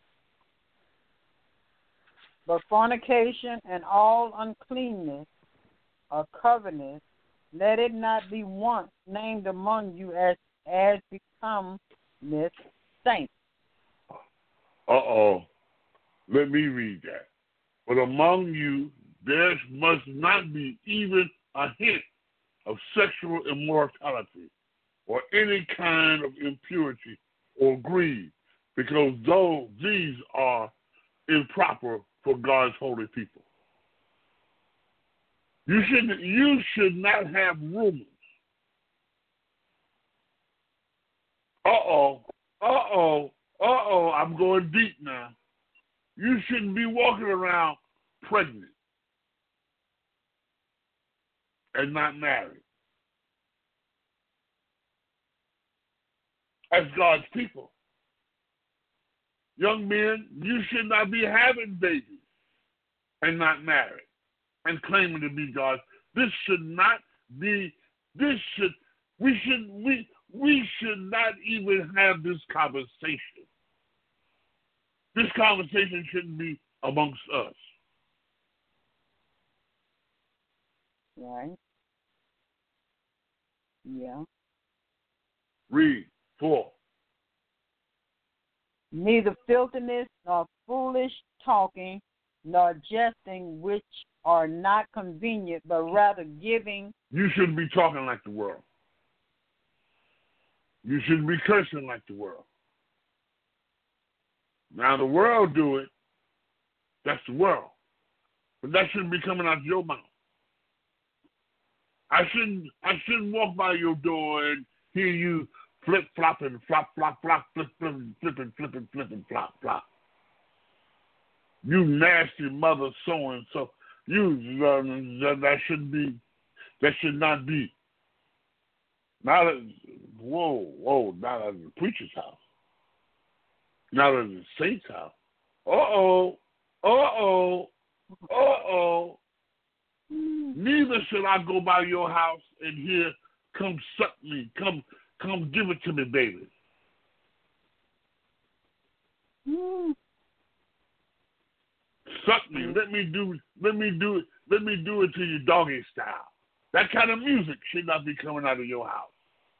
But fornication and all uncleanness or covetousness, let it not be once named among you as becometh saints. Let me read that. But among you there must not be even a hint of sexual immorality or any kind of impurity or greed, because these are improper for God's holy people. You should not have rumors. I'm going deep now. You shouldn't be walking around pregnant and not married. As God's people. Young men, you should not be having babies and not married and claiming to be God's. We should not even have this conversation. This conversation shouldn't be amongst us. Right. Yeah. Read 4. Neither filthiness nor foolish talking nor jesting, which are not convenient, but rather giving. You shouldn't be talking like the world. You shouldn't be cursing like the world. Now the world do it. That's the world. But that shouldn't be coming out of your mouth. I shouldn't walk by your door and hear you flip flopping, flop flop flop, flipping, flipping, flop flop. You nasty mother so and so. You that should not be. Not at not at the preacher's house. Not at the saint's house. Neither should I go by your house and hear, come suck me, come give it to me, baby. Suck me. Let me do it to you doggy style. That kind of music should not be coming out of your house.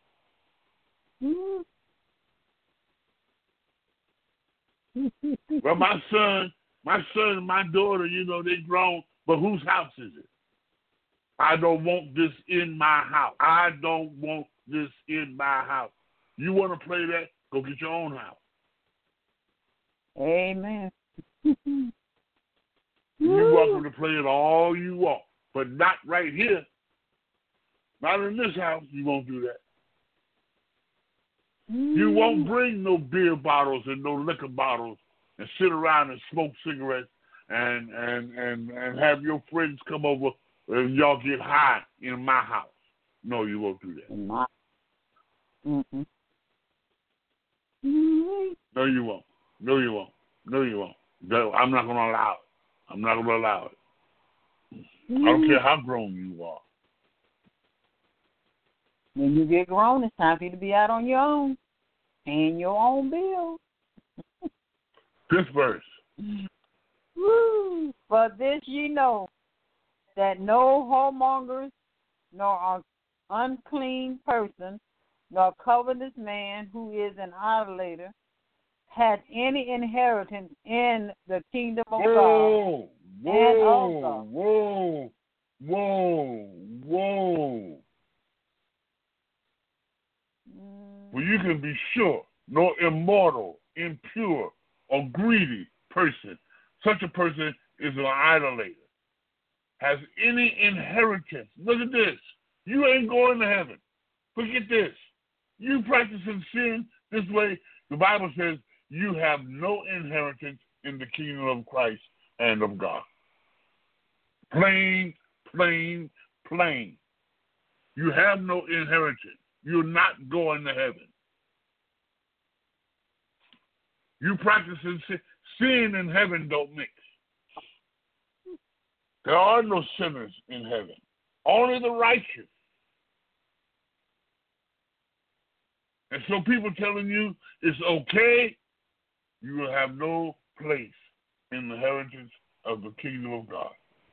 Well, my son and my daughter, they grown, but whose house is it? I don't want this in my house. I don't want this in my house. You want to play that? Go get your own house. Amen. You're welcome to play it all you want, but not right here. Not in this house. You won't do that. You won't bring no beer bottles and no liquor bottles and sit around and smoke cigarettes and have your friends come over and y'all get high in my house. No, you won't do that. No, you won't. No, you won't. No, you won't. No, I'm not going to allow it. I'm not going to allow it. I don't care how grown you are. When you get grown, it's time for you to be out on your own, paying your own bills. This verse. For this ye know, that no whoremongers, nor unclean person, nor covetous man who is an idolater, has any inheritance in the kingdom of God. Whoa. Well, you can be sure, no immoral, impure, or greedy person, such a person is an idolater, has any inheritance. Look at this. You ain't going to heaven. Forget this. You practicing sin this way, the Bible says you have no inheritance in the kingdom of Christ and of God. Plain. You have no inheritance. You're not going to heaven. You practicing sin and heaven don't mix. There are no sinners in heaven. Only the righteous. And so people telling you it's okay, you will have no place in the heritage of the kingdom of God.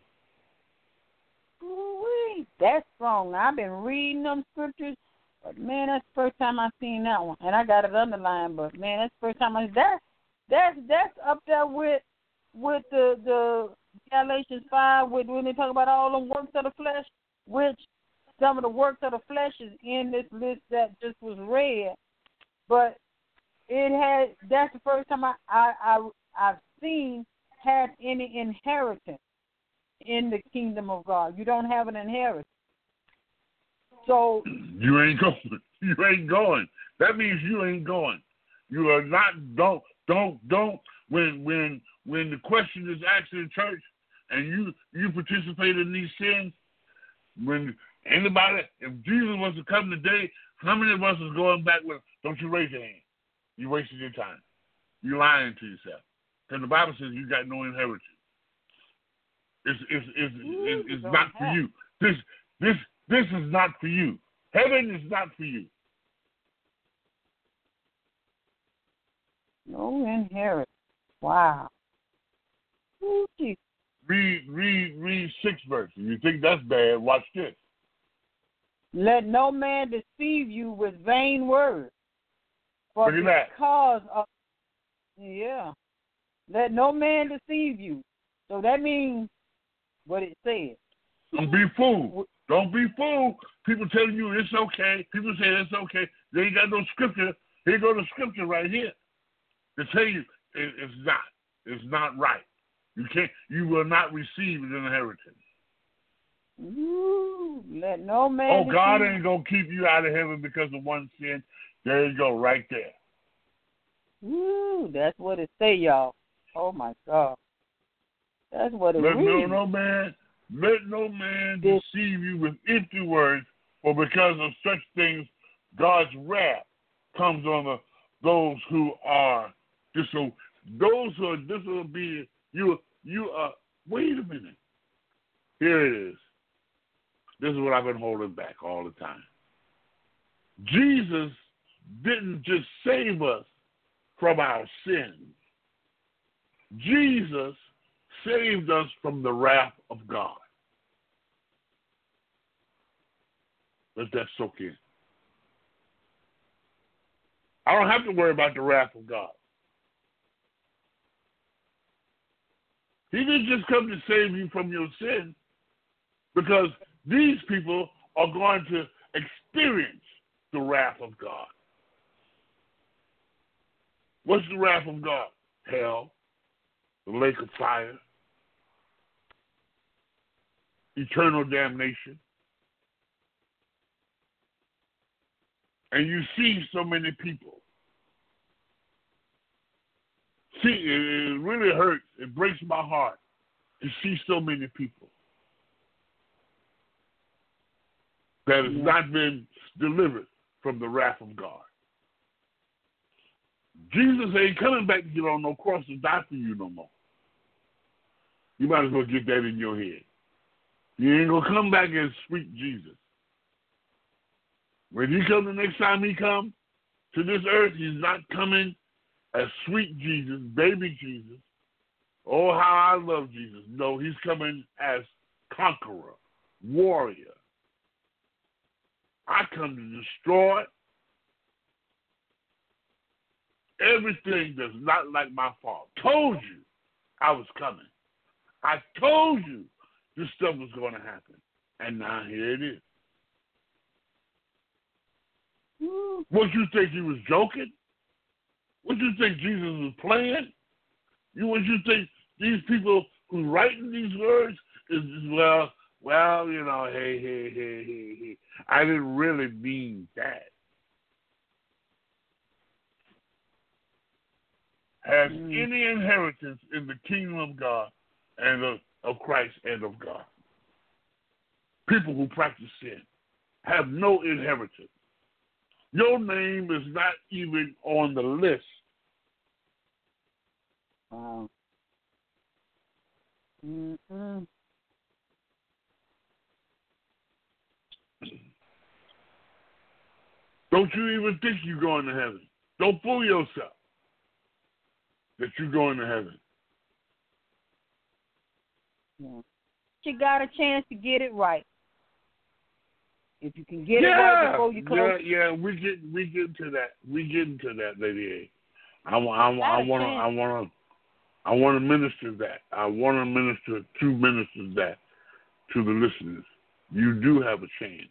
Ooh, that's strong. I've been reading them scriptures, but man, that's the first time I've seen that one. And I got it underlined, but man, that's the first time that's up there with the Galatians 5, when they talk about all the works of the flesh, which some of the works of the flesh is in this list that just was read. But that's the first time I've seen has any inheritance in the kingdom of God. You don't have an inheritance. So you ain't going. You ain't going. That means you ain't going. You are not. Don't. When the question is asked in church and you participate in these sins, when anybody, if Jesus was to come today, how many of us is going back with? Don't you raise your hand. You wasted your time. You're lying to yourself. Because the Bible says you got no inheritance. It's not for you. This is not for you. Heaven is not for you. No inheritance. Wow. Ooh, Read 6 verses. You think that's bad? Watch this. Let no man deceive you with vain words. For Look at because of let no man deceive you. So that means what it says. Don't be fooled. Don't be fooled. People telling you it's okay. People say it's okay. They ain't got no scripture. Here go the scripture right here to tell you it's not. It's not right. You will not receive an inheritance. Ooh, let no man. God ain't gonna keep you out of heaven because of one sin. There you go, right there. Woo, that's what it say, y'all. Oh my God. That's what it reads. Let no man deceive you with empty words, for because of such things God's wrath comes on those who are disobedient. Those who are disobedient, you are. Wait a minute. Here it is. This is what I've been holding back all the time. Jesus didn't just save us from our sins. Jesus saved us from the wrath of God. Let that soak in. I don't have to worry about the wrath of God. He didn't just come to save you from your sin, because these people are going to experience the wrath of God. What's the wrath of God? Hell, the lake of fire, eternal damnation. And you see so many people. See, it really hurts. It breaks my heart to see so many people that has not been delivered from the wrath of God. Jesus ain't coming back to get on no cross to die for you no more. You might as well get that in your head. You ain't going to come back as sweet Jesus. When he comes the next time he comes to this earth, he's not coming as sweet Jesus, baby Jesus. Oh, how I love Jesus. No, he's coming as conqueror, warrior. I come to destroy everything that's not like my Father. Told you I was coming. I told you this stuff was going to happen. And now here it is. What, you think he was joking? What, you think Jesus was playing? What, you think these people who writing these words is well, you know, hey. I didn't really mean that. Has any inheritance in the kingdom of God and of Christ and of God. People who practice sin have no inheritance. Your name is not even on the list. Wow. Mm-hmm. Don't you even think you're going to heaven. Don't fool yourself that you're going to heaven. Yeah. You got a chance to get it right. If you can get it right before you come. Yeah, we get into that. We get into that, Lady A. I want to minister that. I want to minister that to the listeners. You do have a chance.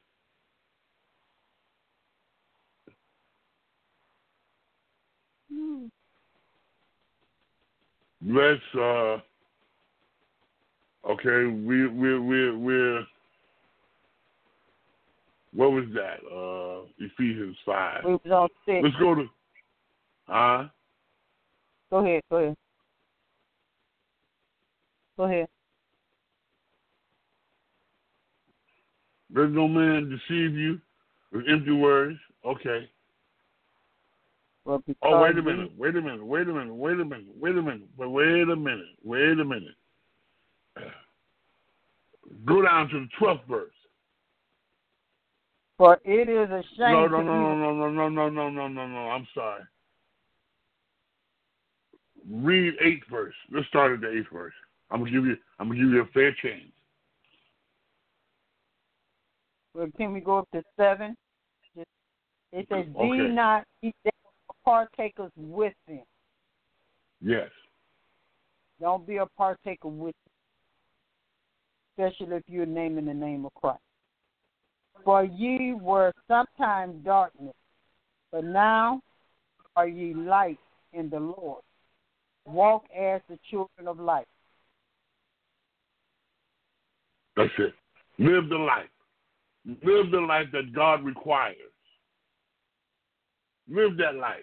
Let's okay, we're what was that? Ephesians 5. We was on 6. Let's go to Go ahead. Let no man deceive you with empty words. Okay. Well, wait a minute. Go down to the 12th verse. For it is a shame. No. I'm sorry. Read 8th verse. Let's start at the 8th verse. I'm gonna give you a fair chance. Well, can we go up to 7? It says, Okay. "Be not partakers with them." Yes. Don't be a partaker with them, especially if you're naming the name of Christ. For ye were sometime darkness, but now are ye light in the Lord. Walk as the children of light. That's it. Live the life. Live the life that God requires. Live that life.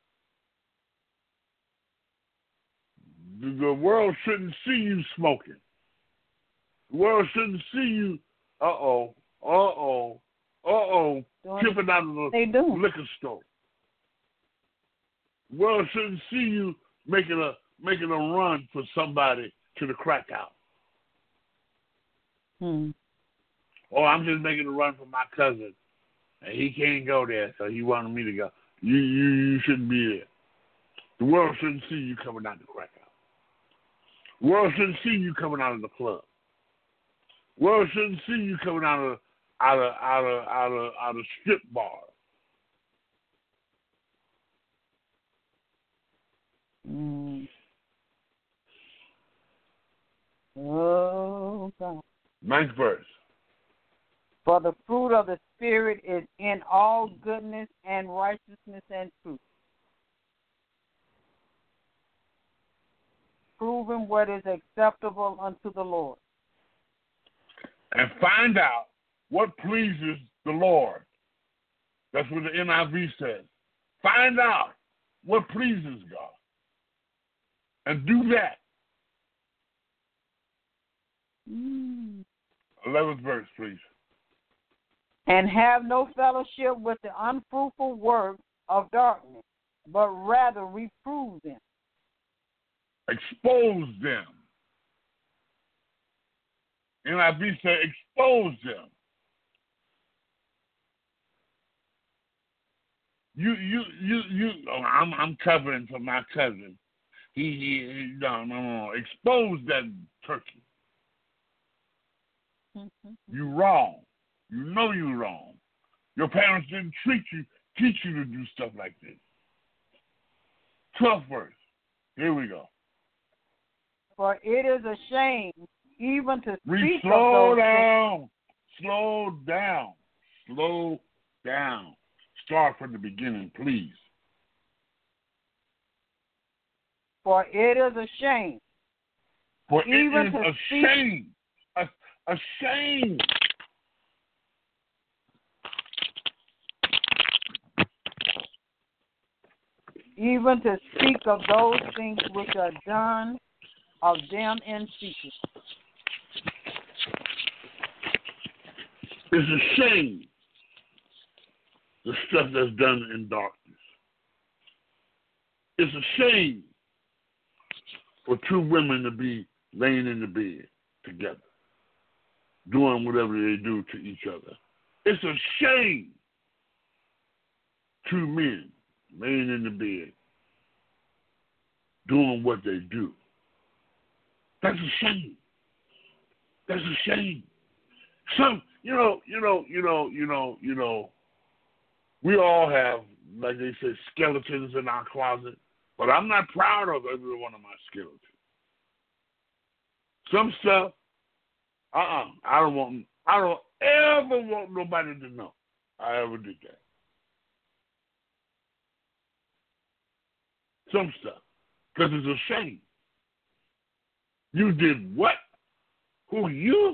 The world shouldn't see you smoking. The world shouldn't see you, tipping out of the liquor store. The world shouldn't see you making a run for somebody to the crack house. Or I'm just making a run for my cousin, and he can't go there, so he wanted me to go. You shouldn't be there. The world shouldn't see you coming out the crack house. The world shouldn't see you coming out of the club. The world shouldn't see you coming out of strip bars. Oh God. 9th verse. For the fruit of the Spirit is in all goodness and righteousness and truth, proving what is acceptable unto the Lord. And find out what pleases the Lord. That's what the NIV says. Find out what pleases God. And do that. 11th verse, please. And have no fellowship with the unfruitful works of darkness, but rather reprove them. Expose them. NIV said expose them. I'm covering for my cousin. No. Expose that turkey. You wrong. You know you're wrong. Your parents didn't teach you to do stuff like this. 12th verse. Here we go. For it is a shame even to speak Slow of those down. things. Slow down. Slow down. Start from the beginning, please. For it is a shame. For even it is to a speak, shame. A shame. even to speak of those things which are done of them in secret. It's a shame, the stuff that's done in darkness. It's a shame for two women to be laying in the bed together, doing whatever they do to each other. It's a shame, two men laying in the bed, doing what they do. That's a shame. That's a shame. Some, you know, we all have, like they say, skeletons in our closet, but I'm not proud of every one of my skeletons. Some stuff, I don't ever want nobody to know I ever did that. Some stuff, because it's a shame. You did what? Who, you?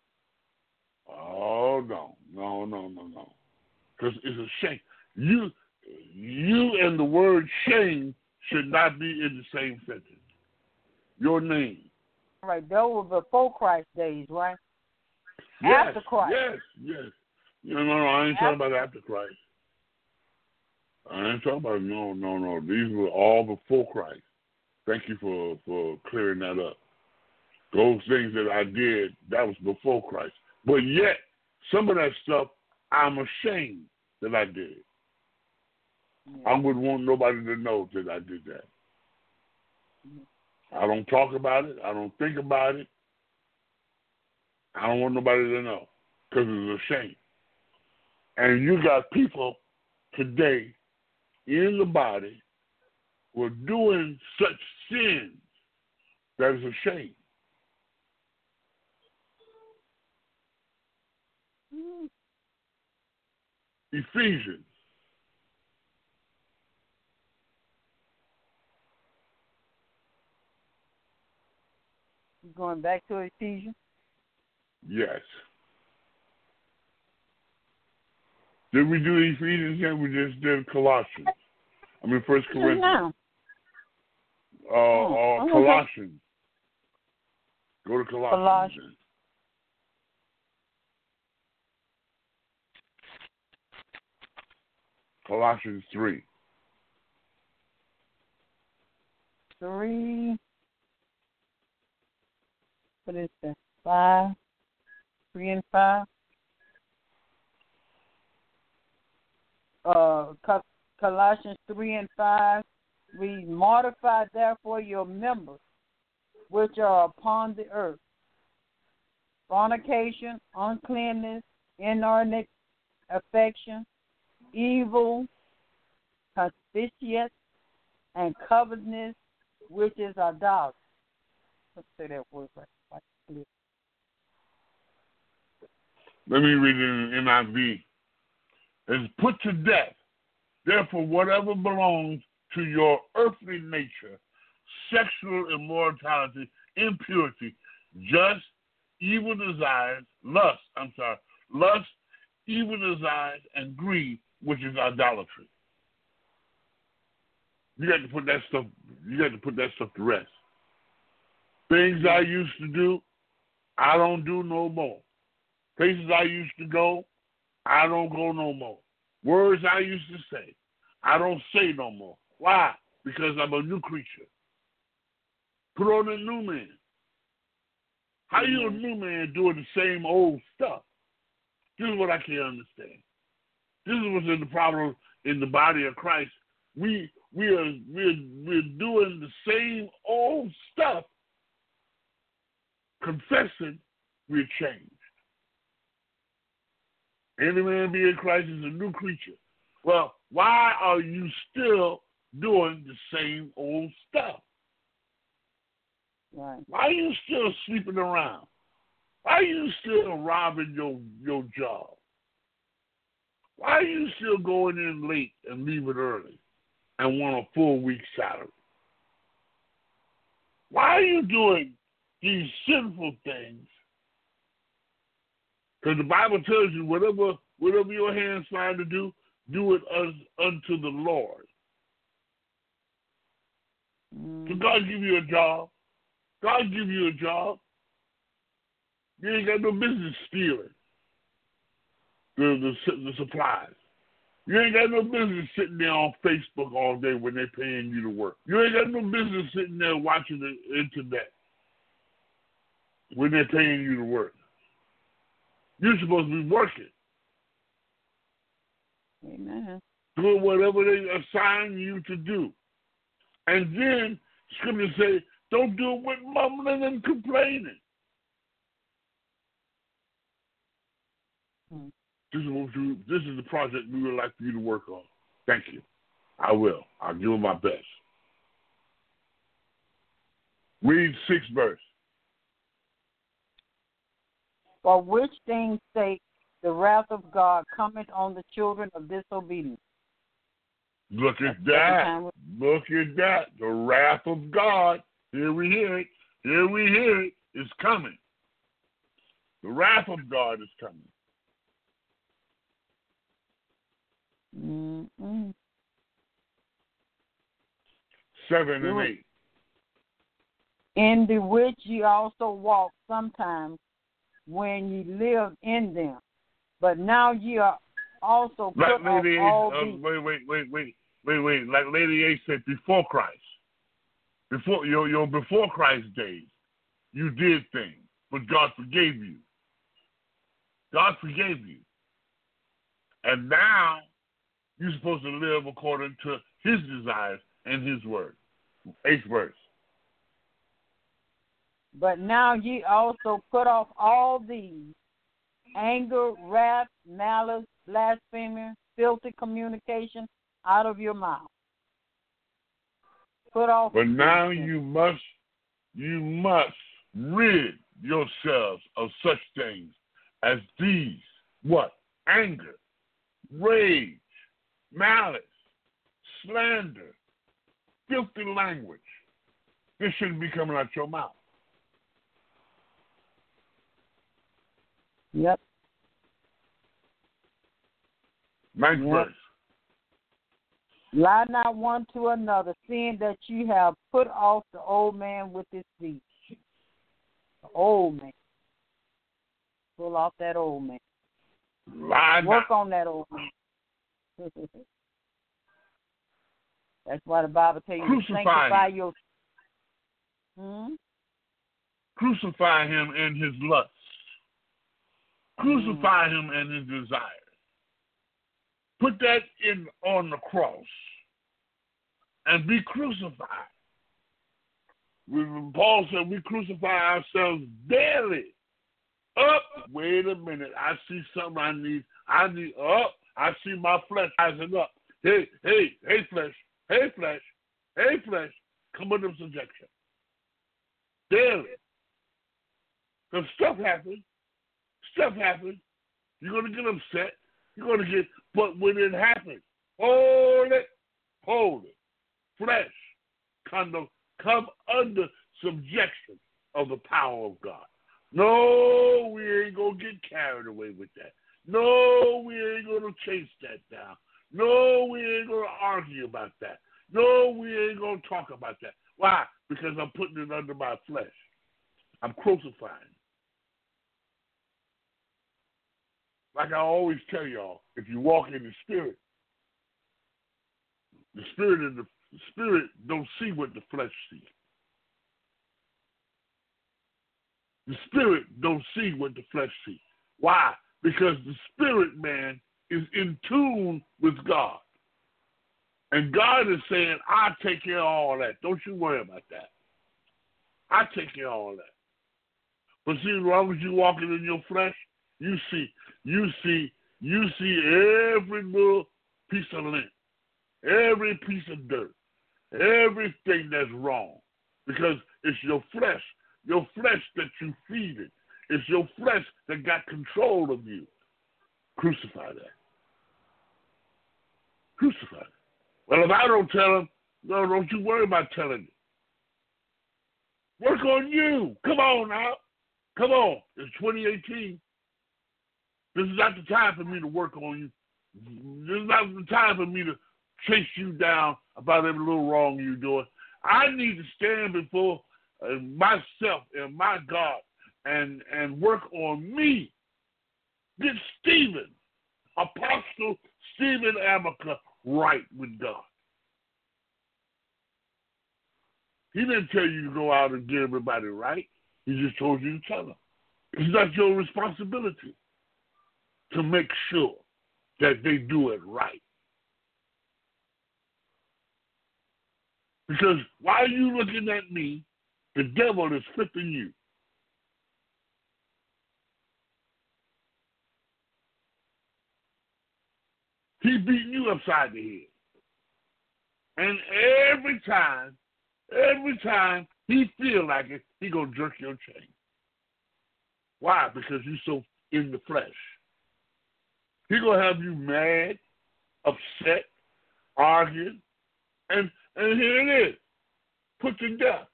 Oh, no. Because it's a shame. You and the word shame should not be in the same sentence. Your name. Right, those were before Christ days, right? Yes, After Christ. Yes. No, I ain't talking about after Christ. I ain't talking about, no. These were all before Christ. Thank you for clearing that up. Those things that I did, that was before Christ. But yet, some of that stuff, I'm ashamed that I did it. Yeah. I wouldn't want nobody to know that I did that. I don't talk about it. I don't think about it. I don't want nobody to know because it's a shame. And you got people today in the body who are doing such sins that is a shame. Ephesians. Going back to Ephesians? Yes. Did we do Ephesians yet? We just did Colossians. First Corinthians. Now. Colossians. Go to Colossians. Colossians 3. 3. What is that? 5. 3 and 5. Colossians 3 and 5. We mortify therefore your members which are upon the earth: fornication, uncleanness, inordinate affection, evil, conspicuous, and covetousness, which is idolatry. Let's say that word right. Let me read it in NIV. It's put to death, therefore, whatever belongs to your earthly nature: sexual immorality, impurity, just, evil desires, lust, evil desires, and greed, which is idolatry. You got to put that stuff to rest. Things I used to do, I don't do no more. Places I used to go, I don't go no more. Words I used to say, I don't say no more. Why? Because I'm a new creature. Put on a new man. How you a new man doing the same old stuff? This is what I can't understand. This is what's in the problem in the body of Christ. We're doing the same old stuff, confessing we're changed. Any man be in Christ is a new creature. Well, why are you still doing the same old stuff? Right. Why are you still sleeping around? Why are you still robbing your job? Why are you still going in late and leaving early and want a full week's salary? Why are you doing these sinful things? Because the Bible tells you whatever your hands find to do it as unto the Lord. So God give you a job. God give you a job. You ain't got no business stealing the supplies. You ain't got no business sitting there on Facebook all day when they're paying you to work. You ain't got no business sitting there watching the internet when they're paying you to work. You're supposed to be working. Amen. Doing whatever they assign you to do. And then Scripture say, don't do it with mumbling and complaining. This is the project we would like for you to work on. Thank you. I will. I'll give it my best. Read 6th verse. For which things sake the wrath of God cometh on the children of disobedience. Look at that. Look at that. The wrath of God. Here we hear it. Here we hear it. It's coming. The wrath of God is coming. Mm-mm. 7 and 8. In the which ye also walked sometimes when ye lived in them. But now ye are also put off all these. Wait. Like Lady A said, before Christ. Before your before Christ days, you did things, but God forgave you. God forgave you. And now you're supposed to live according to his desires and his word. 8th verse. But now ye also put off all these: anger, wrath, malice, blasphemy, filthy communication out of your mouth. Put off. But now you must rid yourselves of such things as these. What? Anger, rage, malice, slander, filthy language. This shouldn't be coming out your mouth. Yep. 9th verse. Lie not one to another, seeing that you have put off the old man with his deeds. The old man. Pull off that old man. Lie Work not. on that old man. That's why the Bible tells you to sanctify your... Crucify him in his lusts. Crucify him in his desires. Put that on the cross and be crucified. Paul said we crucify ourselves daily. Up. Wait a minute. I see something I need. Up. I see my flesh rising up. Hey, flesh. Hey, flesh. Hey, flesh. Come under subjection. Daily. Because stuff happens. You're going to get upset. But when it happens, hold it. Flesh, come under subjection of the power of God. No, we ain't going to get carried away with that. No, we ain't going to chase that down. No, we ain't going to argue about that. No, we ain't going to talk about that. Why? Because I'm putting it under my flesh. I'm crucifying. Like I always tell y'all, if you walk in the spirit don't see what the flesh sees. The spirit don't see what the flesh sees. Why? Because the spirit man is in tune with God. And God is saying, I take care of all that. Don't you worry about that. I take care of all that. But see, as long as you're walking in your flesh, you see every little piece of lint, every piece of dirt, everything that's wrong. Because it's your flesh that you feed it. It's your flesh that got control of you. Crucify that. Crucify it. Well, if I don't tell him, no, don't you worry about telling him. Work on you. Come on now. Come on. It's 2018. This is not the time for me to work on you. This is not the time for me to chase you down about every little wrong you're doing. I need to stand before myself and my God and work on me. Get Stephen, Apostle Stephen Amaker, right with God. He didn't tell you to go out and get everybody right. He just told you to tell them. It's not your responsibility to make sure that they do it right. Because while you looking at me, the devil is flipping you. He's beating you upside the head. And every time he feel like it, he gonna jerk your chain. Why? Because you're so in the flesh. He gonna have you mad, upset, arguing, and here it is, put to death.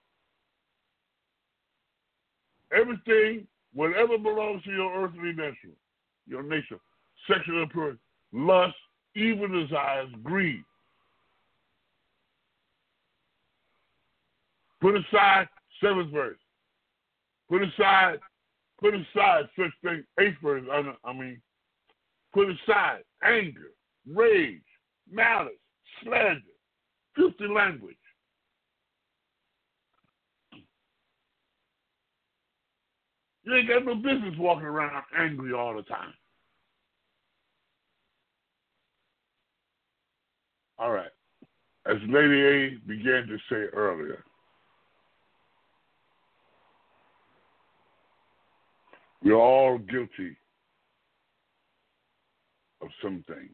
Everything, whatever belongs to your earthly nature, your nature, sexual impurity, lust, evil desires, greed. Put aside 7th verse. Put aside such things, 8th verse, put aside anger, rage, malice, slander, filthy language. You ain't got no business walking around angry all the time. All right. As Lady A began to say earlier, we're all guilty of some things.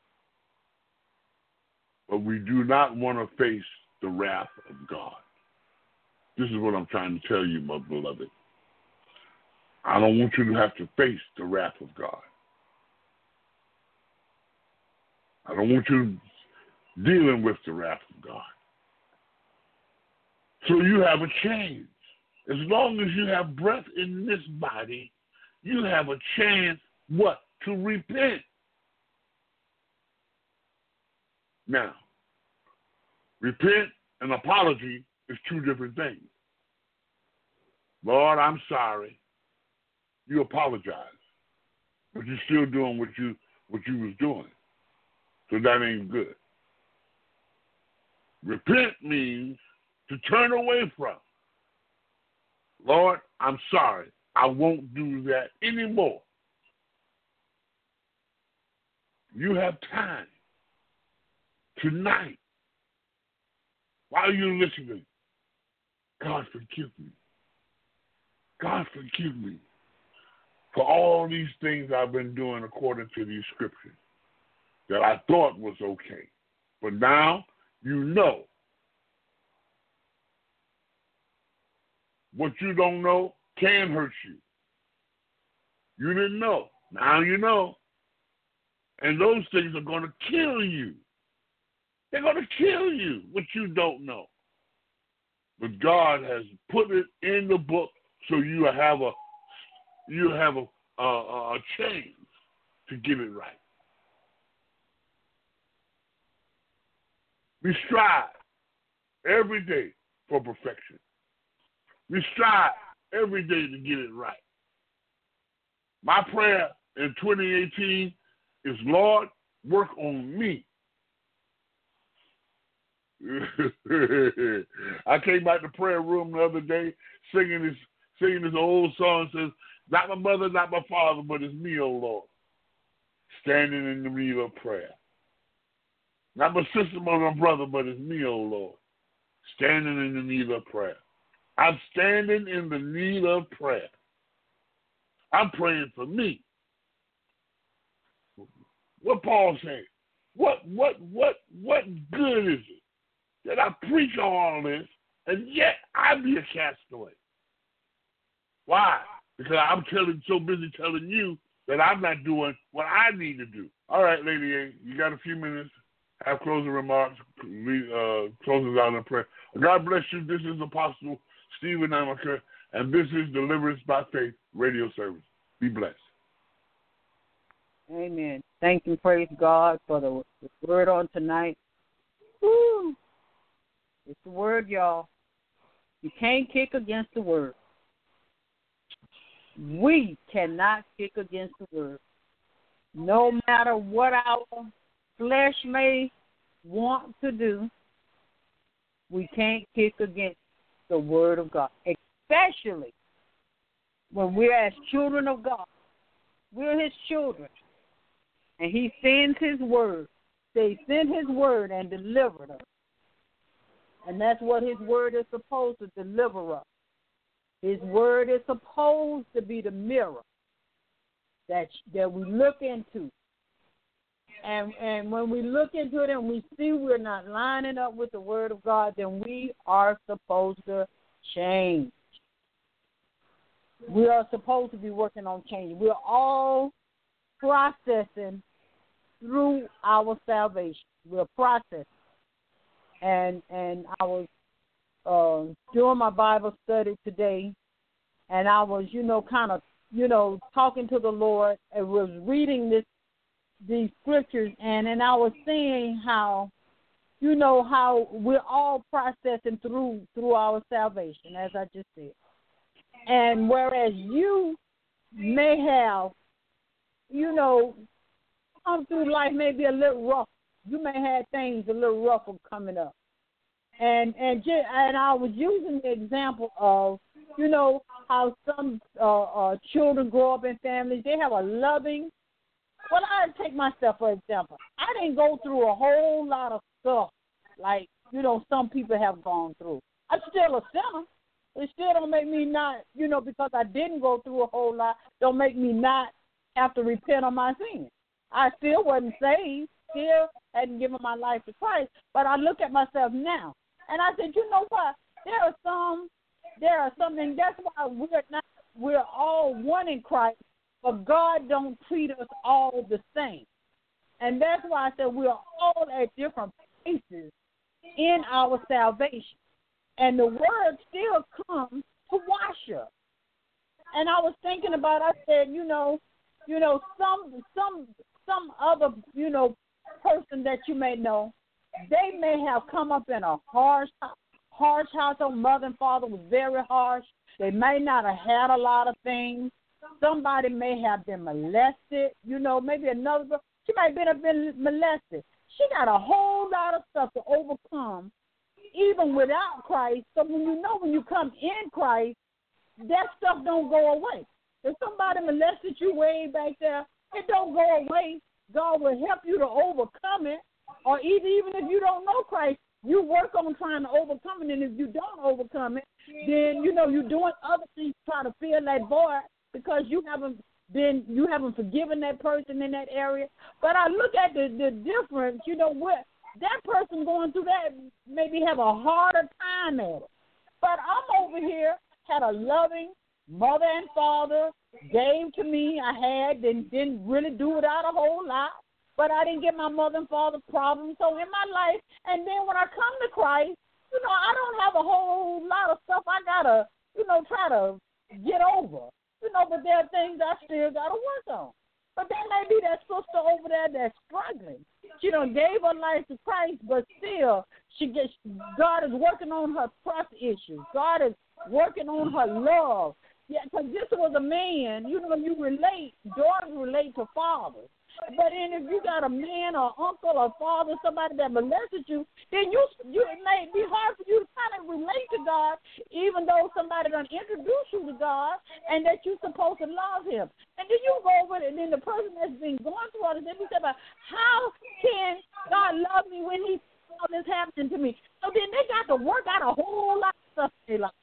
But we do not want to face the wrath of God. This is what I'm trying to tell you, my beloved. I don't want you to have to face the wrath of God. I don't want you dealing with the wrath of God. So you have a chance. As long as you have breath in this body, you have a chance, what? To repent. Now, Repent and apology is two different things. Lord, I'm sorry. You apologize, but you're still doing what you was doing. So that ain't good. Repent means to turn away from. Lord, I'm sorry. I won't do that anymore. You have time tonight while you're listening. God, forgive me. God, forgive me for all these things I've been doing according to these scriptures that I thought was okay. But now you know. What you don't know can hurt you. You didn't know. Now you know. And those things are going to kill you. They're going to kill you, what you don't know. But God has put it in the book so you have a chance to get it right. We strive every day for perfection. We strive every day to get it right. My prayer in 2018 is, Lord, work on me. I came back to the prayer room the other day singing this old song that says, not my mother, not my father, but it's me, O Lord, standing in the need of prayer. Not my sister, but my brother, but it's me, O Lord, standing in the need of prayer. I'm standing in the need of prayer. I'm praying for me. What Paul said, what good is it that I preach all this and yet I be a castaway? Why? Because I'm so busy telling you that I'm not doing what I need to do. All right, Lady A, you got a few minutes. Have closing remarks. Closes out in prayer. God bless you. This is Apostle Stephen Amaker, and this is Deliverance by Faith radio service. Be blessed. Amen. Thank and praise God for the word on tonight. Woo! It's the word, y'all. You can't kick against the word. We cannot kick against the word. No matter what our flesh may want to do, we can't kick against the word of God, especially when we're as children of God. We're his children, and he sends his word. They sent his word and delivered us, and that's what his word is supposed to deliver us. His word is supposed to be the mirror that we look into. And when we look into it and we see we're not lining up with the word of God, then we are supposed to change. We are supposed to be working on change. We're all processing through our salvation. We're processing. And I was doing my Bible study today, and I was, kind of, talking to the Lord and was reading these scriptures, and I was seeing how, how we're all processing through our salvation, as I just said. And whereas you may have, come through life maybe a little rough, you may have things a little rougher coming up. And I was using the example of, how some children grow up in families. They have a loving. Well, I take myself for example. I didn't go through a whole lot of stuff like, some people have gone through. I'm still a sinner. It still don't make me not, because I didn't go through a whole lot, don't make me not have to repent of my sins. I still wasn't saved, still hadn't given my life to Christ, but I look at myself now, and I said, you know what? There are some, and that's why we're all one in Christ, but God don't treat us all the same. And that's why I said we're all at different places in our salvation. And the word still comes to wash us. And I was thinking about, I said, some other, person that you may know, they may have come up in a harsh household. Mother and father was very harsh. They may not have had a lot of things. Somebody may have been molested. Maybe another. She might have been molested. She got a whole lot of stuff to overcome, even without Christ. So when you come in Christ, that stuff don't go away. If somebody molested you way back there, it don't go away. God will help you to overcome it. Or even if you don't know Christ, you work on trying to overcome it. And if you don't overcome it, then you're doing other things to try to fill that void because you haven't forgiven that person in that area. But I look at the difference. What that person going through that maybe have a harder time at it. But I'm over here, had a loving mother and father, gave to me. I had, didn't really do without a whole lot. But I didn't get my mother and father problems. So in my life, and then when I come to Christ, I don't have a whole lot of stuff I got to, try to get over. But there are things I still got to work on. But there may be that sister over there that's struggling. She gave her life to Christ, but still, God is working on her trust issues. God is working on her love. Yeah, because this was a man, you relate, daughters relate to fathers. But then if you got a man or uncle or father, somebody that molested you, then it may be hard for you to kind of relate to God, even though somebody done introduce you to God and that you're supposed to love him. And then you go over it, and then the person that's been going through all this, then you say, how can God love me when he all this happening to me? So then they got to work out a whole lot of stuff in their life,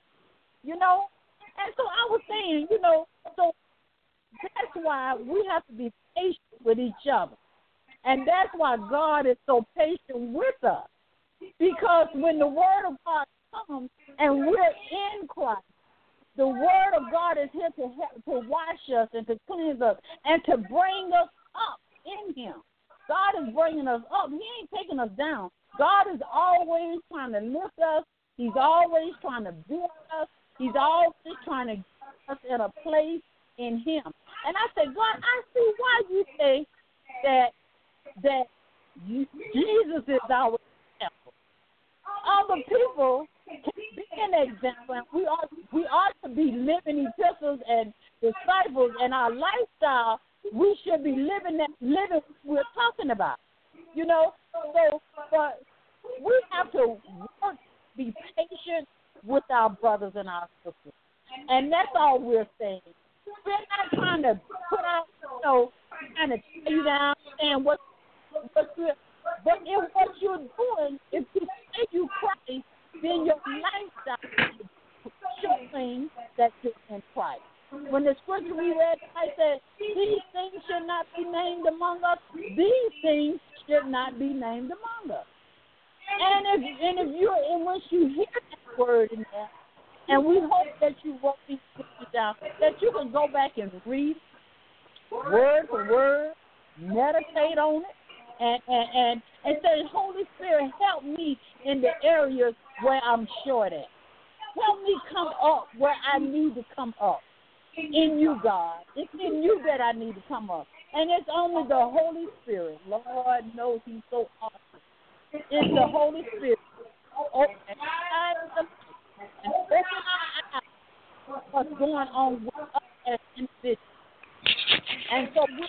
And so I was saying, so that's why we have to be patient with each other. And that's why God is so patient with us. Because when the word of God comes and we're in Christ, the word of God is here to help, to wash us and to cleanse us and to bring us up in him. God is bringing us up. He ain't taking us down. God is always trying to lift us. He's always trying to build us. He's always trying to get us in a place in him. And I said, God, I see why you say that Jesus is our example. Other people can be an example, and we ought to be living epistles and disciples, and our lifestyle, we should be living we're talking about. So but we have to work, be patient with our brothers and our sisters. And that's all we're saying. We're not trying to put out, trying to tear you down and what you're, but if what you're doing, if you say you Christ, then your lifestyle is showing that you're in Christ. When the scripture we read, I said, these things should not be named among us. These things should not be named among us. And once you hear that word in there, and we hope that you wrote these scriptures down, that you can go back and read word for word, meditate on it, and say, Holy Spirit, help me in the areas where I'm short at. Help me come up where I need to come up. In you, God. It's in you that I need to come up. And it's only the Holy Spirit. Lord knows he's so awesome. It's the Holy Spirit. Open our eyes and open our eyes what's going on with us as individuals. And so we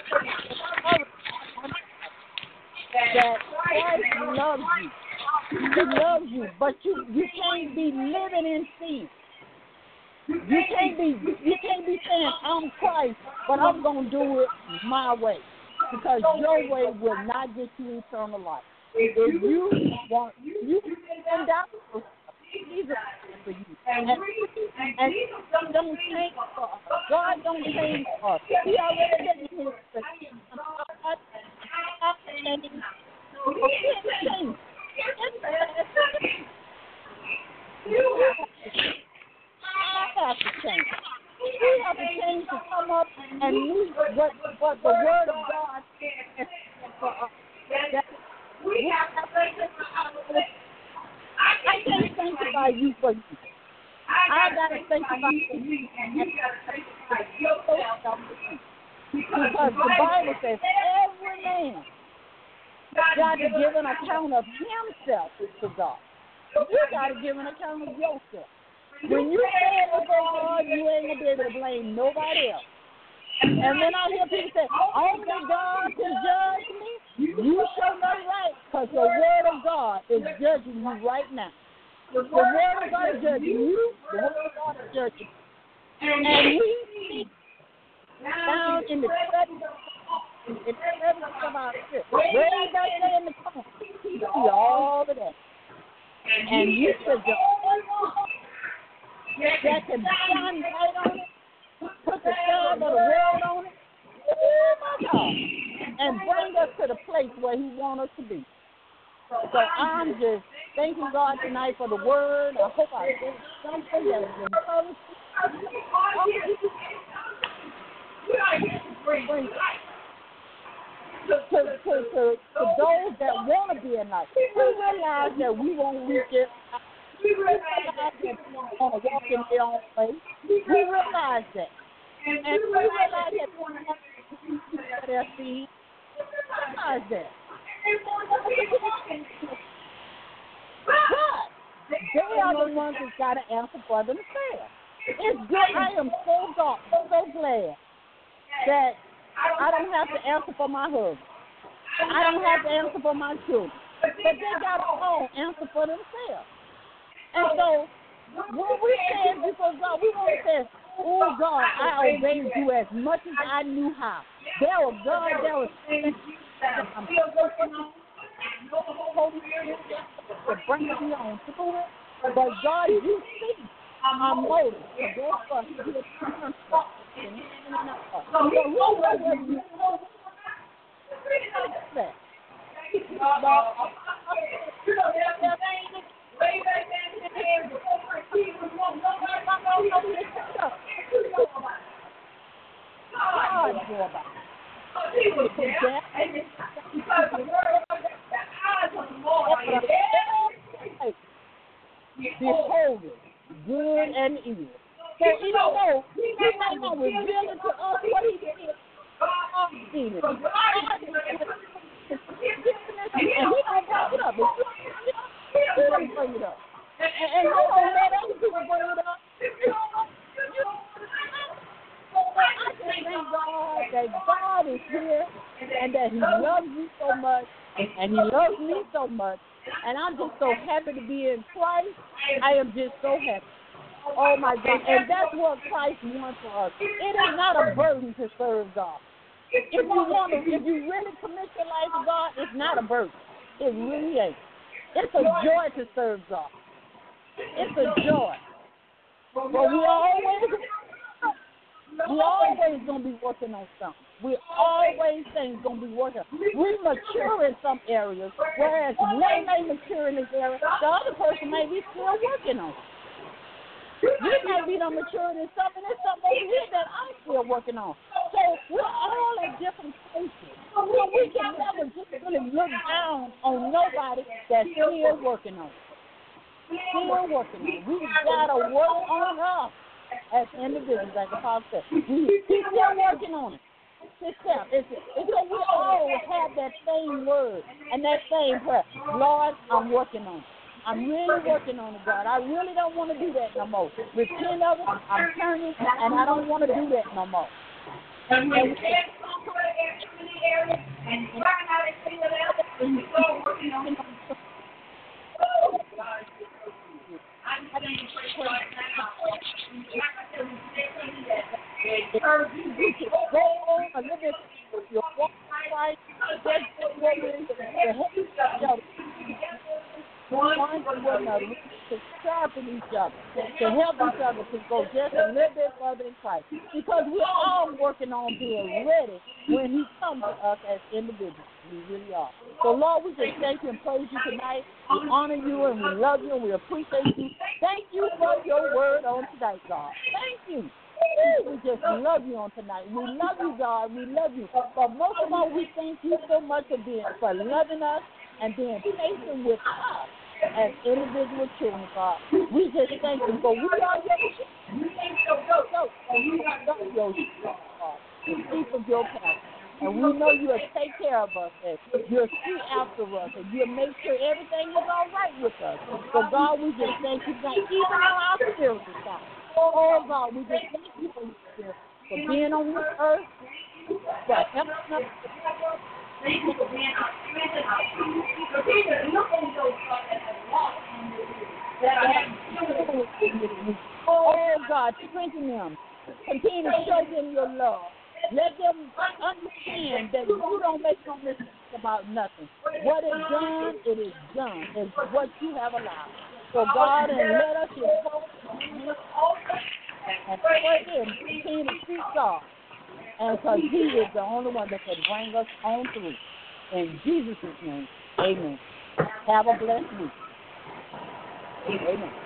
that Christ loves you. He loves you, but you can't be living in sin. You can't be saying, I'm Christ, but I'm going to do it my way. Because your way will not get you eternal life. If you want, you can die for yourself. Jesus for you. And don't change for us. God don't change for us. He already did his thing. God change. He can't change. I have to change. We have to change to come up and meet what the Word of God is for us. We have to I can't sanctify you for you. I got to sanctify you. Because the Bible says every man got to give an account of himself to God. You got to give an account of yourself. When you stand before God, you ain't going to be able to blame nobody else. And when I hear people say, only God can judge me, you sure know right, because the word of God is judging you right now. The word of God is judging you, the word of God is judging you. And we see down in the crevice of our spirit, way back there in the corner, you see all of that. And you should just that can shine light on it, put the sun of the world on it, oh my God, and bring us to the place where He wants us to be. So I'm just thanking God tonight for the word. I hope I did something that was encouraging. To those that want to be in life, we realize that we won't reach it. We realize that we want to walk in their own way. We realize that. And we realize that we want to put their feet. We realize that. But they are the ones that's got to answer for themselves. It's good. I am so glad that I don't have to answer for my husband. I don't have to answer for my children. But they got to all answer for themselves. And so when we stand before God, we want to say, oh, God, I obeyed you as much as I knew how. There was God, there was things that I'm working on. Holy Spirit to bring me on to do it. But God, you see my motive to go for you to turn for. So we know whether you know that. Behold it, good and evil. So even though He might not reveal it to us what He did, I've seen it. And He don't bring it up. He don't bring it up. And you don't let other people bring it up. I just thank God that God is here and that He loves you so much and He loves me so much. And I'm just so happy to be in Christ. I am just so happy. Oh, my God. And that's what Christ wants for us. It is not a burden to serve God. If you really commit your life to God, it's not a burden. It really ain't. It's a joy to serve God. It's a joy. But we always going to be working on something. We always things going to be working. We mature in some areas, whereas one may mature in this area, the other person may be still working on it. We may be maturing in something, and there's something over here that I'm still working on. So we're all at different places. So we can never just really look down on nobody that's still working on it. Still working on it. We've got to work on us as individuals, like the Apostle said. We're still working on it. It's so we all have that same word and that same prayer. Lord, I'm working on it. I'm really working on it, God. I really don't want to do that no more. Repent of it. I'm turning, and I don't want to do that no more. And we can't come to the area and learn how to figure it out and start working on it. I'm saying right now, go on a little bit with your walk right, just what it is to help each other. One to another, to sharpen each other, to help each other to go just a little bit further in Christ. Because we're all working on being ready when He comes to us as individuals. We really are. So, Lord, we just thank You and praise You tonight. We honor You and we love You and we appreciate You. Thank You for Your word on tonight, God. Thank You. We just love You on tonight. We love You, God. We love You. But most of all, we thank You so much for loving us and being patient with us as individual children, God. We just thank You for we are Your children. We are Your children, God. The sheep of Your path. And we know you'll take care of us, and you'll see after us, and you'll make sure everything is all right with us. So, God, we just thank you, God, even on our spiritual side. Oh, God, we just thank you for being on this earth, for helping us. Oh, God, strengthen them. Continue to show them your love. Let them understand that you don't make no mistakes about nothing. What is done, it is done. It's what you have allowed. So, God, and let us just and pray and continue to seek God. And because He is the only one that can bring us on through. In Jesus' name, amen. Have a blessed week. Amen.